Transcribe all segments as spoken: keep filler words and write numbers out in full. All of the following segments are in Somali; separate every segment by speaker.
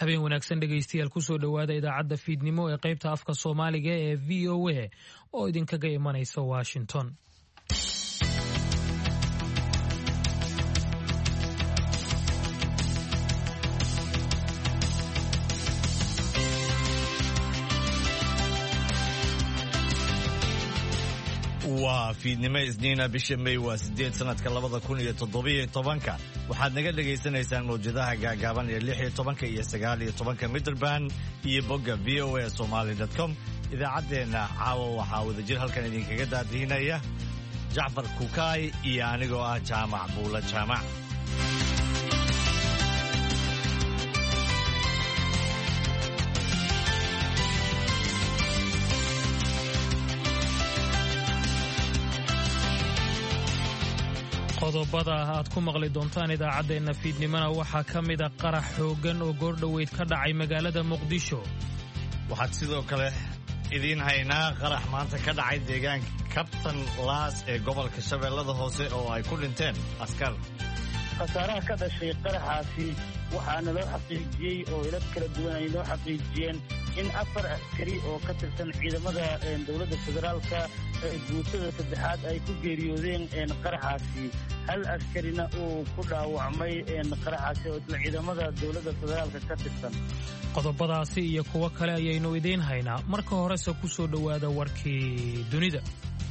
Speaker 1: habeen wanaagsan dhegaystayaal kusoo dhowaada idaacadda fiidnimo ee qaybta afka soomaaliga ee v o a oo idinkaga imanaysa washington.
Speaker 2: waa fiidnimo isniina bisha May waa sideed sanadka labada kun iyo toddobiyo tobanka waxaad naga dhagaysanaysaan mowjadaha gaagaaban ee lix iyo tobanka iyo sagaal iyo tobanka midraband iyo bogga v o a somali dot com. idaacaddeenna caawa waxaa wadajir halkan idinkaga daadihinaya Jacfar Kukaay iyo anigoo ah Jaamac Buula Jaamac.
Speaker 1: qodobada aad ku maqli doontaan idaacaddeenna fiidnimona waxaa ka mid a qarax xooggan oo goordhoweyd ka dhacay magaalada muqdisho.
Speaker 2: waxaad sidoo kale idiin haynaa qarax maanta ka dhacay deegaanka kabtan laas ee gobolka shabeellada hoose oo ay ku dhinteen askar.
Speaker 3: khasaaraha ka dhashay qaraxaasi waxaana loo xaqiijiyey oo ilad kala duwan ay loo xaqiijiyeen in afar askari oo ka tirsan ciidamada dowladda federaalka guutada saddexaad ay ku geeriyoodeen qaraxaasi, hal askarina uu ku dhaawacmay qaraxaasi oo isla ciidamada dowladda federaalka ka tirsan.
Speaker 1: qodobadaasi iyo kuwo kale ayaynu idiin haynaa. marka horese ku soo dhowaada warkii dunida.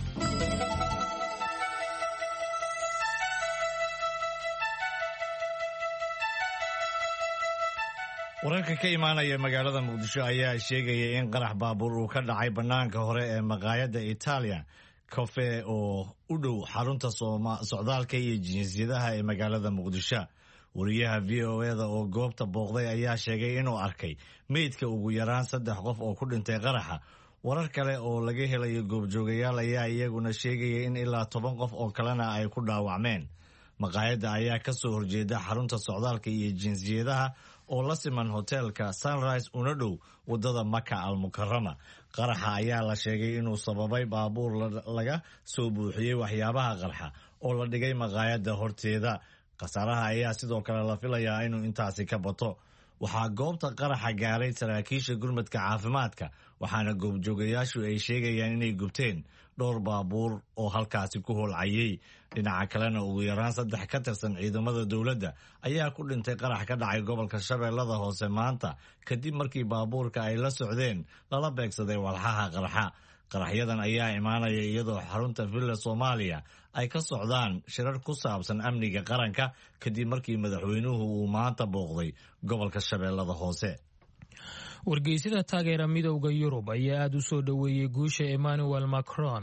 Speaker 2: wararka ka imaanaya magaalada muqdisho ayaa sheegaya in qarax baabuur uu ka dhacay bannaanka hore ee maqaayadda Italia Cafe oo u dhow xarunta socdaalka iyo jinsiyadaha ee magaalada muqdisho. wariyaha v o a da oo goobta booqday ayaa sheegay inuu arkay meydka ugu yaraan saddex qof oo ku dhintay qaraxa. warar kale oo laga helayo goobjoogayaal ayaa iyaguna sheegaya in ilaa toban qof oo kalena ay ku dhaawacmeen. maqaayadda ayaa ka soo horjeeda xarunta socdaalka iyo jinsiyadaha oo la siman hoteelka Sunrise una dhow wadada Maka al-Mukarrama. qaraxa ayaa la sheegay inuu sababay baabuur laga soo buuxiyey waxyaabaha qarxa oo la dhigay maqaayadda horteeda. khasaaraha ayaa sidoo kale la filayaa inuu intaasi ka bato. waxaa goobta qaraxa gaaray saraakiisha gurmadka caafimaadka, waxaana goobjoogayaashu ay sheegayaan inay gubteen dhowr baabuur oo halkaasi ku holcayay. dhinaca kalena ugu yaraan saddex ka tirsan ciidamada dowladda ayaa ku dhintay qarax ka dhacay gobolka shabeellada hoose maanta kadib markii baabuurka ay la socdeen lala beegsaday walxaha qarxa. qaraxyadan ayaa imaanaya iyadoo xarunta villa Soomaaliya ay ka socdaan shirar ku saabsan amniga qaranka kadib markii madaxweynuhu uu maanta booqday gobolka shabeellada hoose.
Speaker 1: wargeysyada taageera midowda Yurub ayaa aad u soo dhoweeyey guusha Emmanuel Macron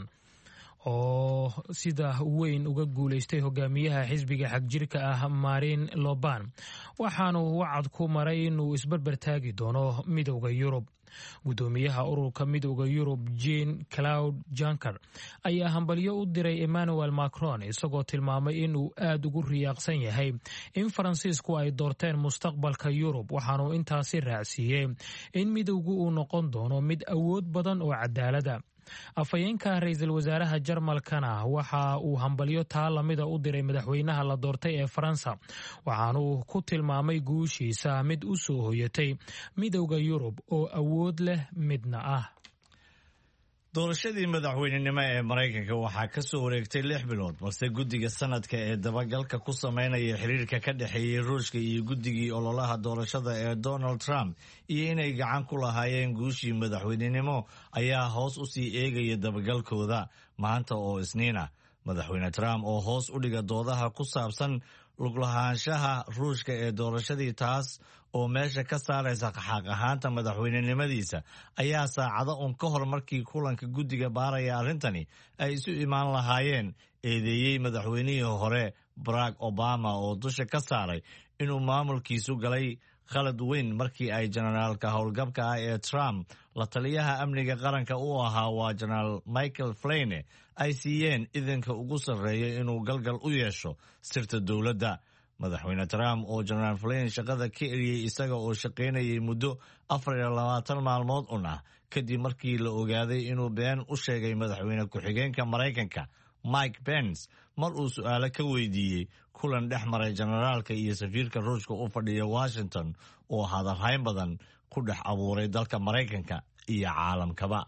Speaker 1: oo sida weyn uga guulaystay hogaamiyaha xisbiga xagjirka ah Marine Le Pen, waxaanu wacad ku maray inuu isbarbar taagi doono midowda Yurub. gudoomiyaha ururka midowda Yurub Jean-Claude Juncker ayaa hambalyo u diray Emmanuel Macron isagoo tilmaamay inuu aad ugu riyaaqsan yahay in Faransiisku ay doorteen mustaqbalka Yurub, waxaanu intaasi raacsiiyey in midowgu uu noqon doono mid awood badan oo cadaalada. afhayeenka ra'iisul wasaaraha Jarmalkana waxa uu hambalyo taa lamida u diray madaxweynaha la doortay ee Faransa, waxaanu ku tilmaamay guushiisa mid u soo hoyatay midowda Yurub oo awood leh midna ah.
Speaker 2: doorashadii madaxweynenimo ee Mareykanka waxaa ka soo wareegtay lix bilood, balse guddiga sanadka ee dabagalka ku sameynaya xiriirka ka dhexeeyay Ruushka iyo guddigii ololaha doorashada ee Donald Trump iyo inay gacan ku lahaayeen guushii madaxweynenimo ayaa hoos u sii eegaya dabagalkooda. maanta oo isniina, madaxweyne Trump oo hoos u dhiga doodaha ku saabsan luglahaanshaha Ruushka ee doorashadii, taas oo meesha ka saaraysa xaq ahaanta madaxweynenimadiisa, ayaa saacado un ka hor markii kulanka guddiga baaraya arrintani ay isu imaan lahaayeen eedeeyey madaxweynihii hore Barack Obama oo dusha ka saaray inuu maamulkiisu galay khalad weyn markii ay generaalka howlgabka ah ee Trump la taliyaha amniga qaranka u ahaa waa generaal Michael Flynn ay siiyeen idanka ugu sarreeya inuu galgal u yeesho sirta dowladda. madaxweyne Trump oo generaal Flynn shaqada ka eriyey isaga oo shaqaynayay muddo afar iyo labaatan maalmood un ah kadib markii la ogaaday inuu been u sheegay madaxweyne ku-xigeenka Mareykanka mike pence mar uu su-aalo ka weydiiyey kulan dhex maray generaalka iyo safiirka ruushka u fadhiya washington oo hadalhayn badan ku dhex abuuray dalka maraykanka iyo caalamkaba.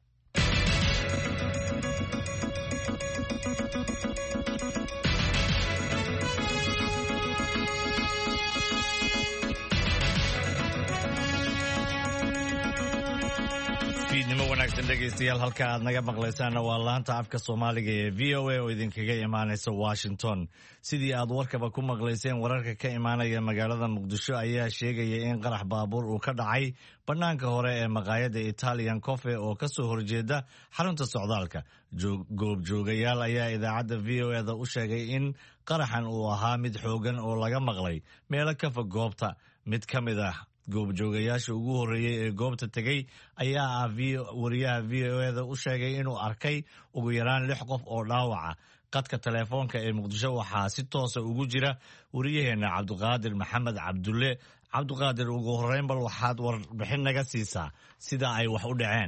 Speaker 2: fiidnimo wanaagsan dhegaystayaal, halka aad naga maqlaysaana waa laanta afka soomaaliga ee v o a oo idinkaga imaanaysa washington. sidii aad warkaba ku maqlayseen, wararka ka imaanaya magaalada muqdisho ayaa sheegaya in qarax baabuur uu ka dhacay bannaanka hore ee maqaayadda italian cofe oo kasoo horjeeda xarunta socdaalka. goobjoogayaal ayaa idaacadda v o eda u sheegay in qaraxan uu ahaa mid xoogan oo laga maqlay meelo ka fog goobta. mid ka mid ah goobjoogayaasha ugu horreeyey ee goobta tegey ayaa ah wariyaha v o eda u sheegay inuu arkay ugu yaraan lix qof oo dhaawaca. qadka teleefoonka ee muqdisho waxaa si toosa ugu jira wariyaheena cabdiqaadir maxamed cabdulle. cabdiqaadir, ugu horreyn bal waxaad warbixin naga siisaa sida ay wax u dhaceen.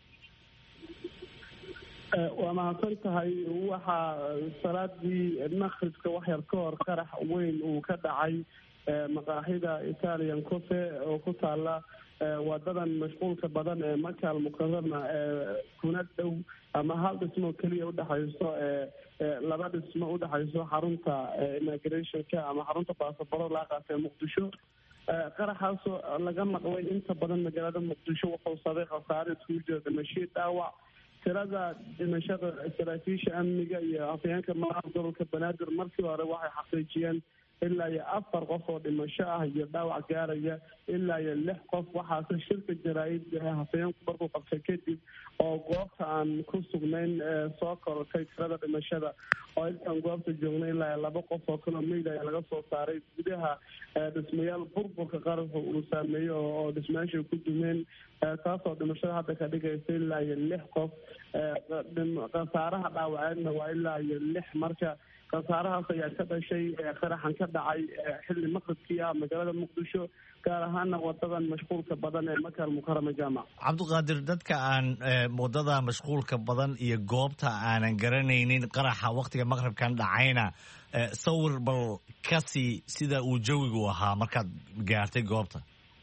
Speaker 4: waa mahadsan tahay. waxaa salaadii maqribka waxyar ka hor qarax weyn uu ka dhacay maqaaxida italian cofe oo ku taala wadadan mashquulka badan ee makaal mukarama kuna dhow ama hal dhismo keliya udhexayso laba dhismo udhexayso xarunta immigrationka ama xarunta baasabaro laaqaas ee muqdisho. qaraxaasoo laga maqlay inta badan magaalada muqdisho wuxuu sabay khasaare iskugu jira dhimasho dhaawac. tirada dhimashada saraakiisha amniga iyo afhayeenka madaxa gobolka banaadir markii hore waxay xaqiijiyeen ilaa iyo afar qof oo dhimasho ah iyo dhaawac gaaraya ilaa iyo lix qof. waxaase shirka jaraa-id hafayeenku markuu qabtay kadib oo goobta aan ku sugnayn soo korortay tirada dhimashada oo intaan goobta joognay ilaa iyo laba qof oo kaloo meyd ayaa laga soo saaray gudaha dhismayaal burburka qaraxa uu saameeyey oo dhismayaasha ku dumeen, taasoo dhimashada hadda ka dhigaysa ilaa iyo lix qof. khasaaraha dhaawaceedna waa ilaa iyo lix. marka khasaarahaas ayaa ka dhashay qaraxan ka dhacay xilli maqribkii ah magaalada muqdisho, gaar ahaana wadadan mashquulka badan ee makaal mukarama jaamac.
Speaker 2: cabdiqaadir, dadka aan wadada mashquulka badan iyo goobta aanan garanaynin qaraxa waktiga maqribkan dhacayna, sawir bal kasii sida uu jawigu ahaa markaad gaartay goobta.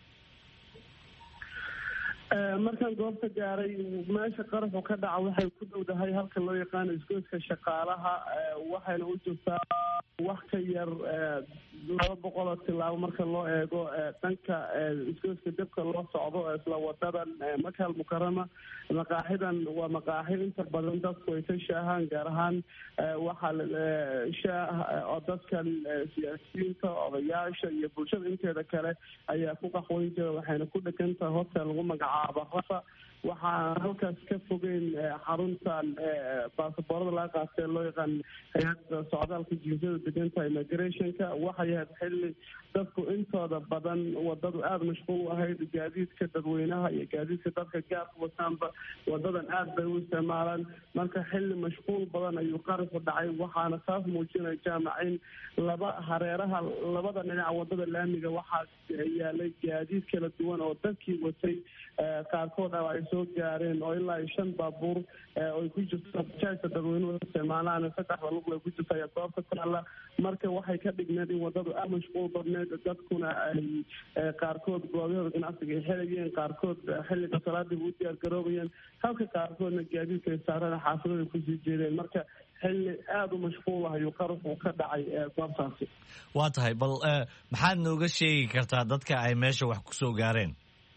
Speaker 4: markaan goobta gaaray meesha qaraxu ka dhaca waxay ku dhowdahay halka loo yaqaano isgoyska shaqaalaha, waxayna u jirtaa wax ka yar laba boqol oo tilaabo marka loo eego dhanka isgoyska debka loo socdo isla wadadan makaal mukarama. maqaaxidan waa maqaaxi inta badan dadku ay ka shaahaan, gaar ahaan waxaa shaah oo dadkan siyaasiyiinta, odayaasha iyo bulshada inteeda kale ayaa ku qaxweyn jira. waxayna ku dhegan tahay hotel lagu magacaabo rafa. waxaa halkaas ka fogeyn xaruntan baasaboorada laga qaatay loo yaqaan hay-adda socdaalka jinsiyada deganta immigrationka. waxay ahayd xilli dadku intooda badan wadadu aada mashquul u ahayd. gaadiidka dadweynaha iyo gaadiidka dadka gaarka wataanba wadadan aada bay u isticmaalaan. marka xilli mashquul badan ayuu qaraxu dhacay. waxaana taas muujinaya jaamac in laba hareeraha labada dhinaca wadada laamiga waxaa yaalay gaadiid kala duwan oo dadkii watay qaarkood a ay soo gaareen oo ilaa iyo shan baabuur oy ku jirto bajaajka dadweynuhu isticmaalaan saddexda lugla ku jirta ayaa goobta taalla. marka waxay ka dhigneed in wadadu aada mashquul badneed, dadkuna ay qaarkood goobahooda ganacsiga ay xelayeen, qaarkood xilliga salaadiiba u diyaar garoobayeen, halka qaarkoodna gaadiidka ay saareen xaafadada kusii jeedeen. marka xilli aada u mashquul ah ayuu qaraxu ka dhacay goobtaasi.
Speaker 2: waa tahay, bal maxaad nooga sheegi kartaa dadka ay meesha wax ku soo gaareen?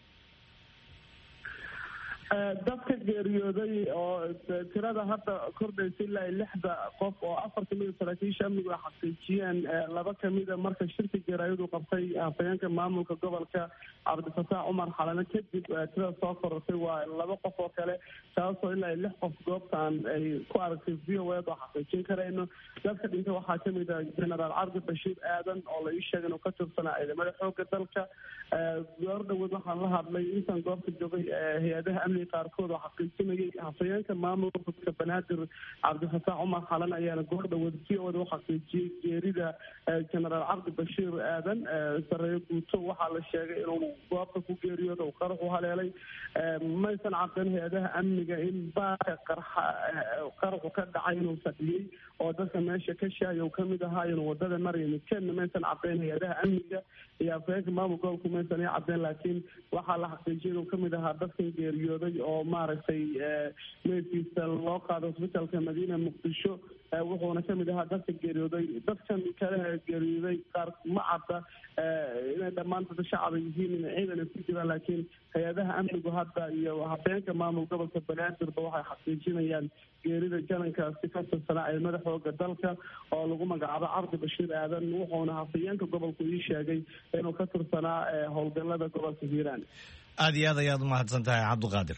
Speaker 4: dadka geeriyooday oo tirada hadda kordhaysa ilaa lixda qof oo afar kamida saraakiisha amnigu ay xaqiijiyeen. laba kamida marka shirka jaraayadu qabtay hafayeenka maamulka gobolka cabdifataax cumar xalane kadib tirada soo korortay waa laba qof oo kale, taasoo ilaa lix qof goobtaan ay ku aragtay v o ed oo xaqiijin karayno. dadka dhintay waxaa kamid ah genaraal cabdi bashiir aadan oo la ii sheegay inuu ka tirsanaa ciidamada xooga dalka. goor dhawood waxaan la hadlay intaan goobta joogay hay-adaha goobjoogay qaarkood oo xaqiijinayay hafayeenka maamulka banaadir cabdifataax cumar xalan ayaana goordha wadasiooda u xaqiijiyey geerida genaraal cabdi bashiir aadan sareeyo guuto waxaa la sheegay inuu goobta ku geeriyooda uu qarax u haleelay maysan caddayn hay-adaha amniga in baaka qarxa qaraxu ka dhacay inuu fadhiyey oo dadka meesha ka shaaya uu kamid ahaa inuu wadada maraya midkeedna maysan caddayn hay-adaha amniga iyo afayeenka maamul gobolku maysan i caddayn laakiin waxaa la xaqiijiyay inuu kamid ahaa dadkan geeriyooday oo maaragtay meydkiisa loo qaaday hosbitaalka madiina muqdisho wuxuuna kamid ahaa dadka geeriyooday dadkan kale geeriyooday qaar ma cadda inay dhammaan dada shacaba yihiin in ciidan ay ku jiraan laakiin hay-adaha amnigu hadda iyo hafeenka maamul gobolka banaadirba waxay xaqiijinayaan geerida janankaasi ka tirsanaa ee madaxooga dalka oo lagu magacaabo cabdi bashiir aadan wuxuuna hafayeenka gobolku ii sheegay inuu ka tirsanaa howlgalada gobolka hiiraan.
Speaker 2: aada iyo aad ayaad umahadsan tahay cabdiqaadir.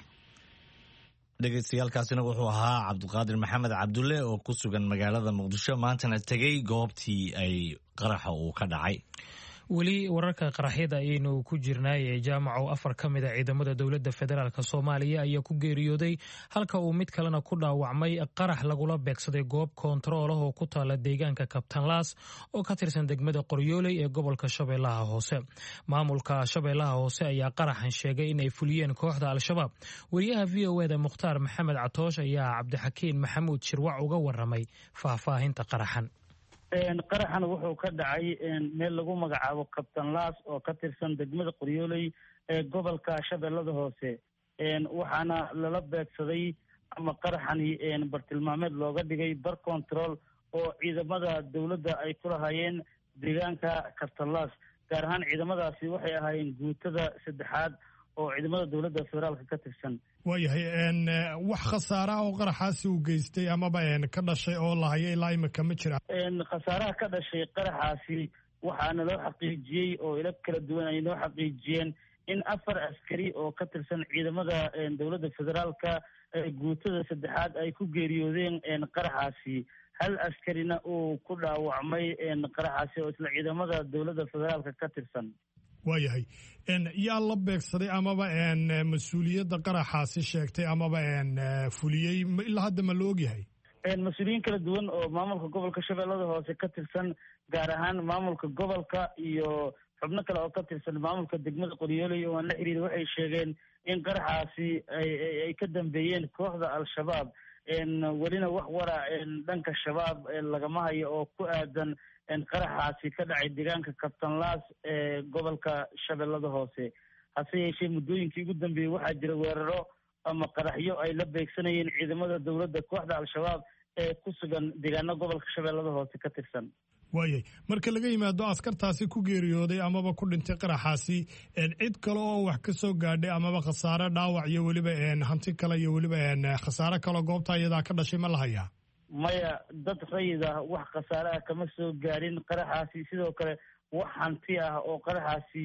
Speaker 2: dhegeystayaalkaasina wuxuu ahaa cabdiqaadir maxamed cabdulle oo ku sugan magaalada muqdisho maantana tegey goobtii ay qaraxa uu ka dhacay.
Speaker 1: weli wararka qaraxyada ayaynu ku jirnaay ee jaamaco afar ka mid a ciidamada dowladda federaalk soomaaliya ayaa ku geeriyooday halka uu mid kalena ku dhaawacmay qarax lagula beegsaday goob koontarool ah oo ku taala deegaanka kabtanlaas oo ka tirsan degmada qoryooley ee gobolka shabeellaha hoose. maamulka shabeellaha hoose ayaa qaraxan sheegay in ay fuliyeen kooxda al-shabaab. wariyaha v o eda mukhtaar maxamed catoosh ayaa cabdixakiin maxamuud shirwac uga waramay faahfaahinta qaraxan.
Speaker 3: qaraxan wuxuu ka dhacay meel lagu magacaabo kabtanlaas oo ka tirsan degmada qoryooley ee gobolka shabeellada hoose waxaana lala beegsaday ama qaraxani bartilmaameed looga dhigay bar control oo ciidamada dowladda ay ku lahaayeen deegaanka kabtanlaas gaar ahaan ciidamadaasi waxay ahaayeen guutada saddexaad oo ciidamada dowladda federaalka ka tirsan.
Speaker 5: waayahay wax khasaaraha oo qaraxaasi uu geystay amaba ka dhashay oo lahayo ilaa imika ma jira?
Speaker 3: khasaaraha ka dhashay qaraxaasi waxaana loo xaqiijiyey oo ilo kala duwan ay noo xaqiijiyeen in afar askari oo ka tirsan ciidamada dowladda federaalka guutada saddexaad ay ku geeriyoodeen qaraxaasi. hal askarina uu ku dhaawacmay qaraxaasi oo isla ciidamada dowladda federaalka ka tirsan.
Speaker 5: waayahay yaa la beegsaday amaba mas-uuliyadda qaraxaasi sheegtay amaba fuliyey ilaa hadda ma la ogyahay?
Speaker 3: mas-uuliyiin kala duwan oo maamulka gobolka shabeellada hoose ka tirsan gaar ahaan maamulka gobolka iyo xubno kale oo ka tirsan maamulka degmada qoryooley oo aan la xiriir waxay sheegeen in qaraxaasi ay ka dambeeyeen kooxda al-shabaab. welina wax wara dhanka shabaab lagama hayo oo ku aadan qaraxaasi ka dhacay deegaanka kabtanlaas ee gobolka shabeellada hoose. hase yeeshee muddooyinkii ugu dambeeyey waxaa jira weeraro ama qaraxyo ay la beegsanayeen ciidamada dowladda kooxda al-shabaab ee ku sugan deegaano gobolka shabeellada hoose ka tirsan.
Speaker 5: waayay marka laga yimaado askartaasi ku geeriyooday amaba ku dhintay qaraxaasi cid kale oo wax ka soo gaadhay amaba khasaare dhaawac iyo weliba hanti kale iyo weliba khasaare kaleo goobta iyadaa ka dhashay ma la hayaa?
Speaker 3: maya dad rayid ah wax khasaare ah kama soo gaadhin qaraxaasi. sidoo kale wax hanti ah oo qaraxaasi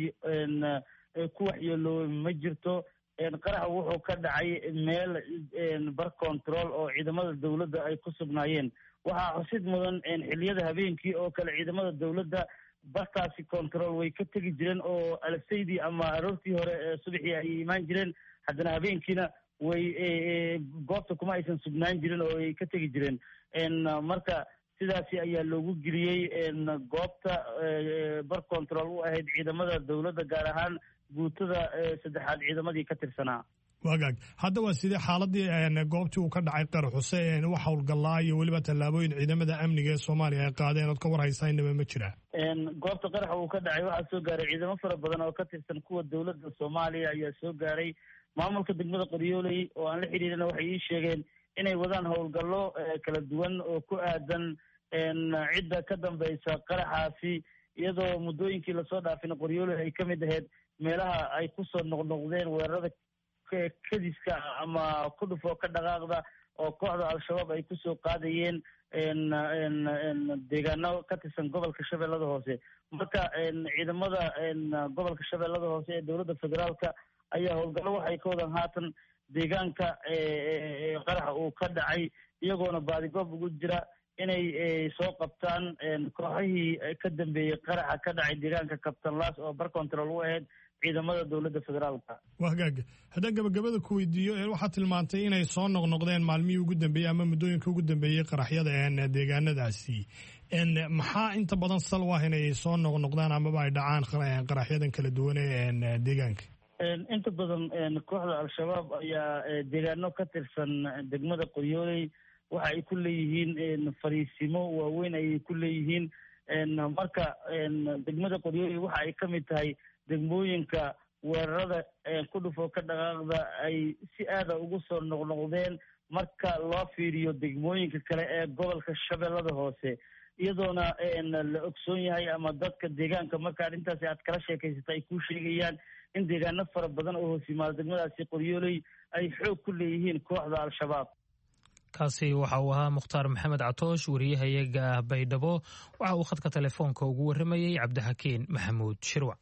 Speaker 3: ku waxyeeloobay ma jirto. qaraxa wuxuu ka dhacay meel bar control oo ciidamada dowladda ay ku sugnaayeen. waxaa xusid mudan xiliyada habeenkii oo kale ciidamada dowladda bartaasi control way ka tegi jireen oo alsaydii ama aroortii hore subaxii ay imaan jireen. haddana habeenkiina way goobta kuma aysan sugnaan jirin oo ay ka tegi jireen. marka sidaasi ayaa loogu geliyey goobta bar control u ahayd ciidamada dowladda gaar ahaan guutada saddexaad ciidamadii ka tirsanaa.
Speaker 5: wagaag hadda waa sidee xaaladii goobtii uu ka dhacay qaraxuse wax howlgallaa iyo weliba tallaabooyin ciidamada amniga ee soomaaliya ay qaadeen ood ka war haysaynaba ma jira?
Speaker 3: goobta qaraxa uu ka dhacay waxaa soo gaaray ciidamo fara badan oo ka tirsan kuwa dowladda soomaaliya ayaa soo gaaray. maamulka degmada qoryooley oo aan la xiriirina waxay ii sheegeen inay wadaan howlgallo kala duwan oo ku aadan cidda ka dambeysa qaraxaasi iyadoo muddooyinkii lasoo dhaafina qoryooley ay ka mid ahayd meelaha ay kusoo noqnoqdeen weerarada kadiska ama ku dhufoo ka dhaqaaqda oo kooxda al-shabaab ay kusoo qaadayeen deegaano ka tirsan gobolka shabeellada hoose. marka ciidamada gobolka shabeellada hoose ee dowladda federaalka ayaa howlgallo waxay ka wadaan haatan deegaanka qaraxa uu ka dhacay iyagoona baadigoob ugu jira inay soo qabtaan kooxihii ka dambeeyey qaraxa ka dhacay deegaanka kabtanlaas oo bar control u ahayd ciidamada dowladda federaalka.
Speaker 5: waa hagaag haddaan gabagabada ku weydiiyo waxaad tilmaantay inay soo noqnoqdeen maalmihii ugu dambeeyey ama muddooyinka ugu dambeeyey qaraxyada deegaanadaasi maxaa inta badan sal u ah inay soo noqnoqdaan amaba ay dhacaan qaraxyadan kala duwan ee deegaanka?
Speaker 3: inta badan kooxda al-shabaab ayaa deegaano ka tirsan degmada qoryooley waxa ay ku leeyihiin fariisimo waaweyn ayay ku leeyihiin. marka degmada qoryooley waxa ay ka mid tahay degmooyinka weerarada ku dhufo ka dhaqaaqda ay si aada ugu soo noqnoqdeen marka loo fiiriyo degmooyinka kale ee gobolka shabeellada hoose, iyadoona la ogsoon yahay ama dadka deegaanka marka arrintaasi aad kala sheekaysata ay kuu sheegayaan in deegaano fara badan oo hoos yimaado degmadaasi qoryooley ay xoog ku leeyihiin kooxda al-shabaab.
Speaker 1: kaasi waxa uu ahaa mukhtaar maxamed catoosh wariyahayaga ah baydhabo waxa uu khadka telefoonka ugu warramayey cabdixakiin maxamuud shirwac.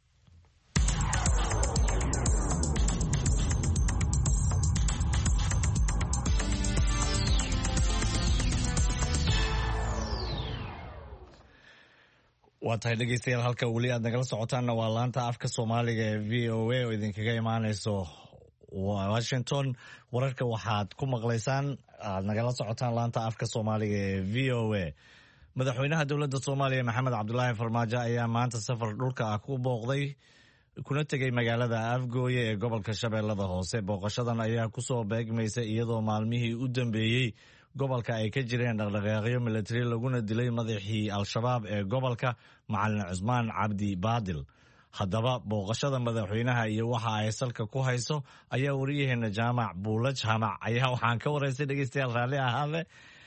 Speaker 2: waa tahay dhegeystayaal halka weli aad nagala socotaanna waa laanta afka soomaaliga ee v o a oo idinkaga imaaneyso washington. wararka waxaad ku maqlaysaan aad nagala socotaan laanta afka soomaaliga ee v o a. madaxweynaha dowladda soomaaliya maxamed cabdulaahi farmaajo ayaa maanta safar dhulka ah ku booqday kuna tegey magaalada afgooye ee gobolka shabeellada hoose. booqashadan ayaa kusoo beegmaysa iyadoo maalmihii u dambeeyey gobolka ay ka jireen dhaqdhaqaaqyo milatari laguna dilay madaxii al-shabaab ee gobolka macalin cusmaan cabdi baadil. haddaba booqashada madaxweynaha iyo waxa ay salka ku hayso ayaa wariyaheena jaamac buula jaamac ayaa waxaan ka waraystay dhegeystayaal raalli ahaade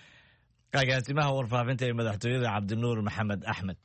Speaker 2: agaasimaha warfaafinta ee madaxtooyada cabdinuur maxamed axmed.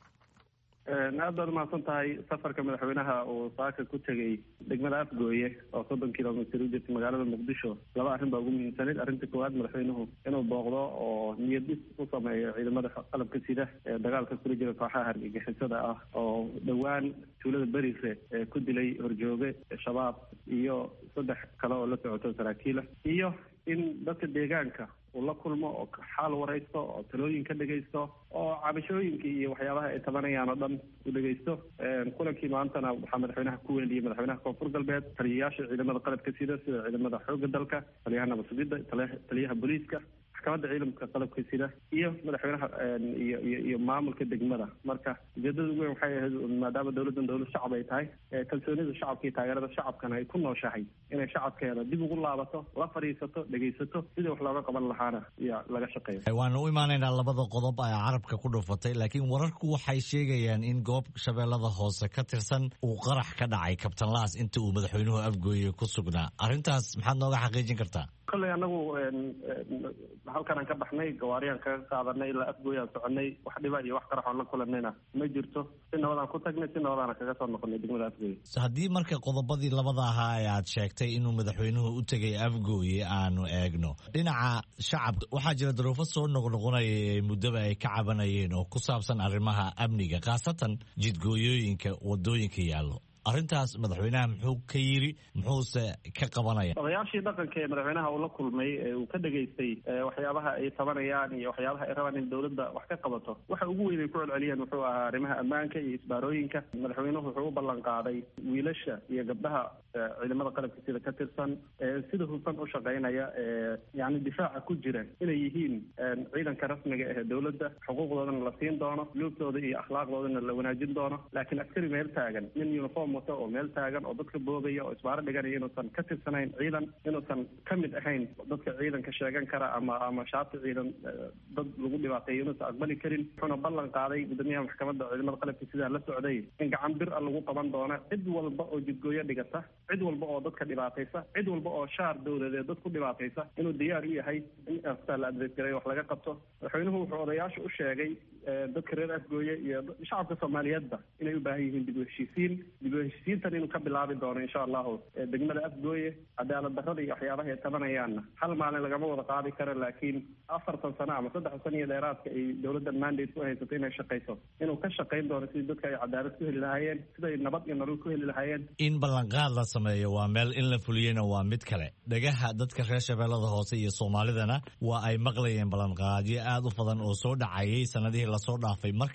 Speaker 6: aad baad umahadsan tahay. safarka madaxweynaha uu saaka ku tegey degmada afgooye oo soddon kilomitr u jirta magaalada muqdisho laba arrin baa ugu muhiimsanayd. arrinta koowaad madaxweynuhu inuu booqdo oo niyad dhis u sameeyo ciidamada qalabka sida ee dagaalka kula jira kooxaha hargagixisada ah oo dhowaan tuulada berire ee ku dilay horjooge shabaab iyo saddex kale oo la socoto saraakiila, iyo in dadka deegaanka uu la kulmo oo xaal waraysto oo talooyin ka dhegaysto oo cabashooyinkii iyo waxyaabaha ay tabanayaan oo dhan u dhegaysto. kulankii maantana waxaa madaxweynaha ku weeliyey madaxweynaha koonfur galbeed, taliyayaasha ciidamada qalabka sida sida ciidamada xoogga dalka, taliyaha nabad sugidda, taliyaha booliiska, maxkamadda ciidamka qalabka sida iyo madaxweynaha iyo iyo iyo maamulka degmada. marka ujeedada ugu weyn waxay ahayd maadaama dowladdan dowlad shacab ay tahay, kalsoonida shacabka iyo taageerada shacabkana ay ku nooshahay, inay shacabkeeda dib ugu laabato, la fadhiisato, dhegaysato, sidii wax looga qaban lahaana iyo laga shaqeeyo.
Speaker 2: waanu u imaanaynaa labada qodob ay carabka ku dhufatay, laakiin wararku waxay sheegayaan in goob shabeellada hoose ka tirsan uu qarax ka dhacay kabtan laas inta uu madaxweynuhu afgooye ku sugnaa. arrintaas maxaad nooga xaqiijin kartaa?
Speaker 6: kolley anagu halkanaan ka baxnay, gawaariyaan kaga qaadanay, ilaa afgooyaan soconay, wax dhiba iyo wax qaraxoon la kulanayna ma jirto. si nabadaan ku tagnay, si nabadaana kaga soo noqonay degmada afgooye.
Speaker 2: haddii marka qodobadii labada ahaa ee aad sheegtay inuu madaxweynuhu u tegay afgooye aanu eegno dhinaca shacabka, waxaa jira daruufo soo noqnoqonaya ee muddaba ay ka cabanayeen oo ku saabsan arrimaha amniga, khaasatan jidgooyooyinka wadooyinka yaallo. arrintaas madaxweynaha muxuu ka yiri, muxuuse ka qabanaya?
Speaker 6: odayaashii dhaqanka ee madaxweynaha uu la kulmay ee uu ka dhegaystay waxyaabaha ay tabanayaan iyo waxyaabaha ay rabaan in dowladda wax ka qabato, waxa ugu weyn ay ku celceliyeen wuxuu ahaa arrimaha ammaanka iyo isbaarooyinka. madaxweynuhu wuxuu u ballan qaaday wiilasha iyo gabdhaha ciidamada qalabka sida ka tirsan sida hufan u shaqaynaya yani difaaca ku jira inay yihiin ciidanka rasmiga ee dowladda, xuquuqdoodana la siin doono, luubtooda iyo akhlaaqdoodana la wanaajin doono. laakiin askari meel taagan, nin uniform wato oo meel taagan oo dadka boobaya oo isbaaro dhiganaya inuusan ka tirsanayn ciidan, inuusan ka mid ahayn dadka ciidanka sheegan kara ama ama shaati ciidan dad lagu dhibaateeyo inuusan aqbali karin. wuxuuna ballan qaaday gudoomiyaha maxkamadda ciidamada qalabka sidaa la socday in gacan bir a lagu qaban doono cid walba oo jidgooyo dhigata, cid walba oo dadka dhibaataysa, cid walba oo shaar dowladeed dad ku dhibaataysa, inuu diyaar u yahay in astaa la adreesgareeyo wax laga qabto. madaxweynuhu wuxuu odayaasha u sheegay dadka reer afgooye iyo shacabka soomaaliyeedba inay u baahan yihiin dib u heshiisiin dib u heshiisiintan inuu ka bilaabi doono insha allahu degmada afgooye. cadaalad darrada iyo waxyaabaha ay tabanayaanna hal maalin lagama wada qaadi karo, laakiin afartan sano ama saddex sano iyo dheeraadka ay dowladda mandate ku haysato inay shaqayso, inuu ka shaqayn doono sidii dadka ay cadaalad ku heli lahaayeen, siday nabad iyo nolol ku heli lahaayeen.
Speaker 2: in ballanqaad la sameeyo waa meel, in la fuliyena waa mid kale. dhagaha dadka reer shabeellada hoose iyo soomaalidana waa ay maqlayeen ballanqaadyo aad u badan oo soo dhacayay sanadihii lasoo dhaafay. marka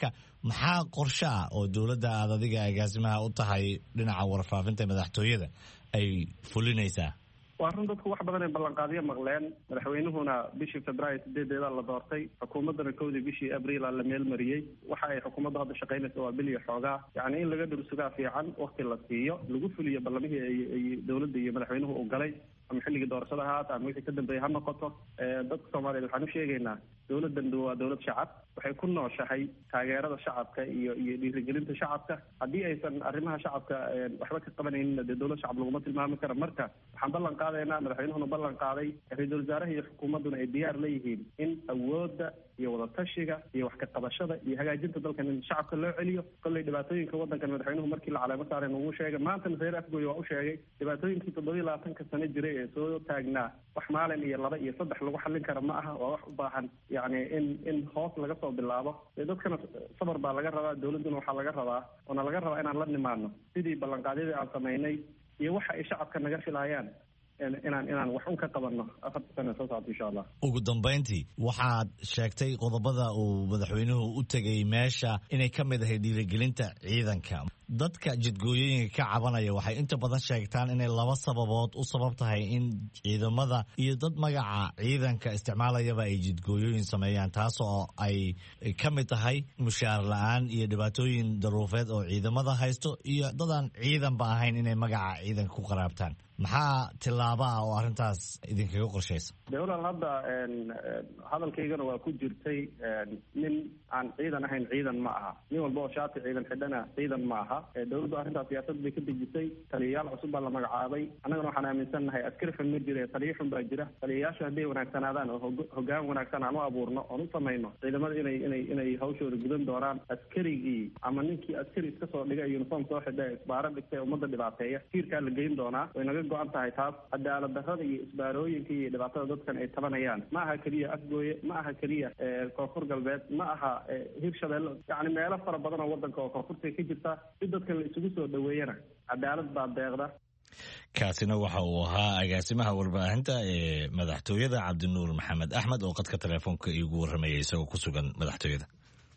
Speaker 2: maxaa qorshe ah oo dowladda aad adiga agaasimaha u tahay dhinaca warfaafinta madaxtooyada ay fulinaysaa?
Speaker 6: waa run dadku wax badan ay ballanqaadyo maqleen. madaxweynuhuna bishii februaayo sideedeeda la doortay, xukuumaddana kowdii bishii abriil la meel mariyey. waxa ay xukuumaddu hadda shaqaynaysa waa bil iyo xoogaa, yacni in laga dhursugaa fiican, wakti la siiyo, lagu fuliyo ballamihii ay dowladda iyo madaxweynuhu u galay, ama xilligii doorashada ahaata ama wixii ka dambeeyey ha noqoto. dadka soomaaliyeed waxaan u sheegaynaa dowladdan waa dowlad shacab, waxay ku nooshahay taageerada shacabka iyo iyo dhiirigelinta shacabka. haddii aysan arrimaha shacabka waxba ka qabanaynin dee dowlad shacab laguma tilmaami karo. marka waxaan ballan qaadaynaa, madaxweynuhuna ballan qaaday, ra-iisul wasaaraha iyo xukuumadduna ay diyaar leeyihiin in awoodda iyo wadatashiga iyo wax ka qabashada iyo hagaajinta dalkan in shacabka loo celiyo. kolley dhibaatooyinka waddankan madaxweynuhu markii la caleemo saaray nagu sheegay, maantana reer afgooy waa u sheegay dhibaatooyinkii toddoba iyo labaatanka sano jiray ee soo taagnaa wax maalin iyo laba iyo saddex lagu xallin kara ma aha. waa wax u baahan yacni in in hoos laga soo bilaabo. dee dadkana sabar baa laga rabaa, dowladduna waxaa laga rabaa oona laga rabaa inaan la nimaano sidii ballanqaadyadii aan samaynay iyo waxa ay shacabka naga filayaan inaan inaan wax un ka qabanno afarta sana soo socota insha allah.
Speaker 2: ugu dambayntii waxaad sheegtay qodobada uu madaxweynuhu u tegay meesha inay ka mid ahay dhiirigelinta ciidanka. dadka jidgooyooyinka ka cabanaya waxay inta badan sheegtaan inay laba sababood u sabab tahay in ciidamada iyo dad magaca ciidanka isticmaalayaba ay jidgooyooyin sameeyaan, taas oo ay ka mid tahay mushaar la-aan iyo dhibaatooyin daruufeed oo ciidamada haysto iyo dadaan ciidanba ahayn inay magaca ciidanka ku qaraabtaan. maxaa tillaaba ah oo arrintaas idinkaga qorshaysa?
Speaker 6: de walaal hadda hadalkaygana waa ku jirtay, nin aan ciidan ahayn ciidan ma aha. nin walba oo shaati ciidan xidhana ciidan ma aha. dowladdu arrintaas siyaasad bay ka dejisay, taliyayaal cusub baa la magacaabay. annagana waxaan aaminsannahay askari xun ma jira, taliyo xun baa jira. taliyayaashu hadday wanaagsanaadaan oo hoggaan wanaagsan aan u abuurno oon u samayno, ciidamada inay inay inay hawshooda gudan doonaan. askarigii ama ninkii askari iska soo dhigay uniform soo xidha isbaaro dhigtay ummadda dhibaateeya, tiirkaa la geyn doonaa. way naga go-an tahay taas. cadaalad darrada iyo isbaarooyinka iyo dhibaatada dadkan ay tabanayaan ma aha keliya afgooye, ma aha keliya koonfur galbeed, ma aha hirshabeelle, yacni meelo fara badan oo waddanka oo koonfurta ka jirta. si dadkan la isugu soo dhaweeyana cadaalad baa deeqda.
Speaker 2: kaasina waxa uu ahaa agaasimaha warbaahinta ee madaxtooyada cabdinuur maxamed axmed oo qadka telefoonka iigu warramayay isagoo ku sugan madaxtooyada.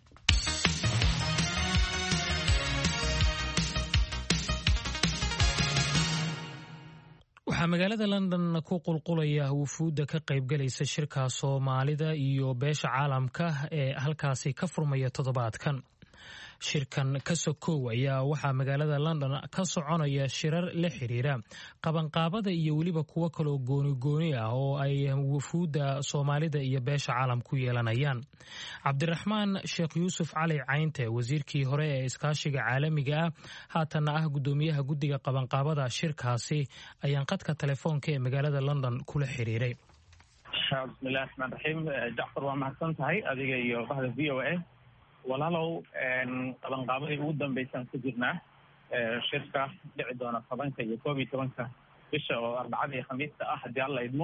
Speaker 1: waxaa magaalada london ku qulqulaya wufuudda ka qaybgalaysa shirka soomaalida iyo beesha caalamka ee halkaasi ka furmaya toddobaadkan. shirkan ka sokow ayaa waxaa magaalada london ka soconaya shirar la xiriira qabanqaabada iyo weliba kuwo kaloo gooni-gooni ah oo ay wufuudda soomaalida iyo beesha caalam ku yeelanayaan. cabdiraxmaan sheekh yuusuf cali caynte, wasiirkii hore ee iskaashiga caalamiga ah, haatanna ah guddoomiyaha guddiga qabanqaabada shirkaasi, ayaan qadka telefoonka ee magaalada london kula xiriiray.
Speaker 7: bismillahi raxmaan raxiim. jacfar waa mahadsan tahay adiga iyo bahda v o a. walaalow qabanqaabadii ugu dambeysaan ku jirnaa shirka dhici doona tobanka iyo koob iyo tobanka bisha oo arbacada iyo khamiista ah haddii alla idmo.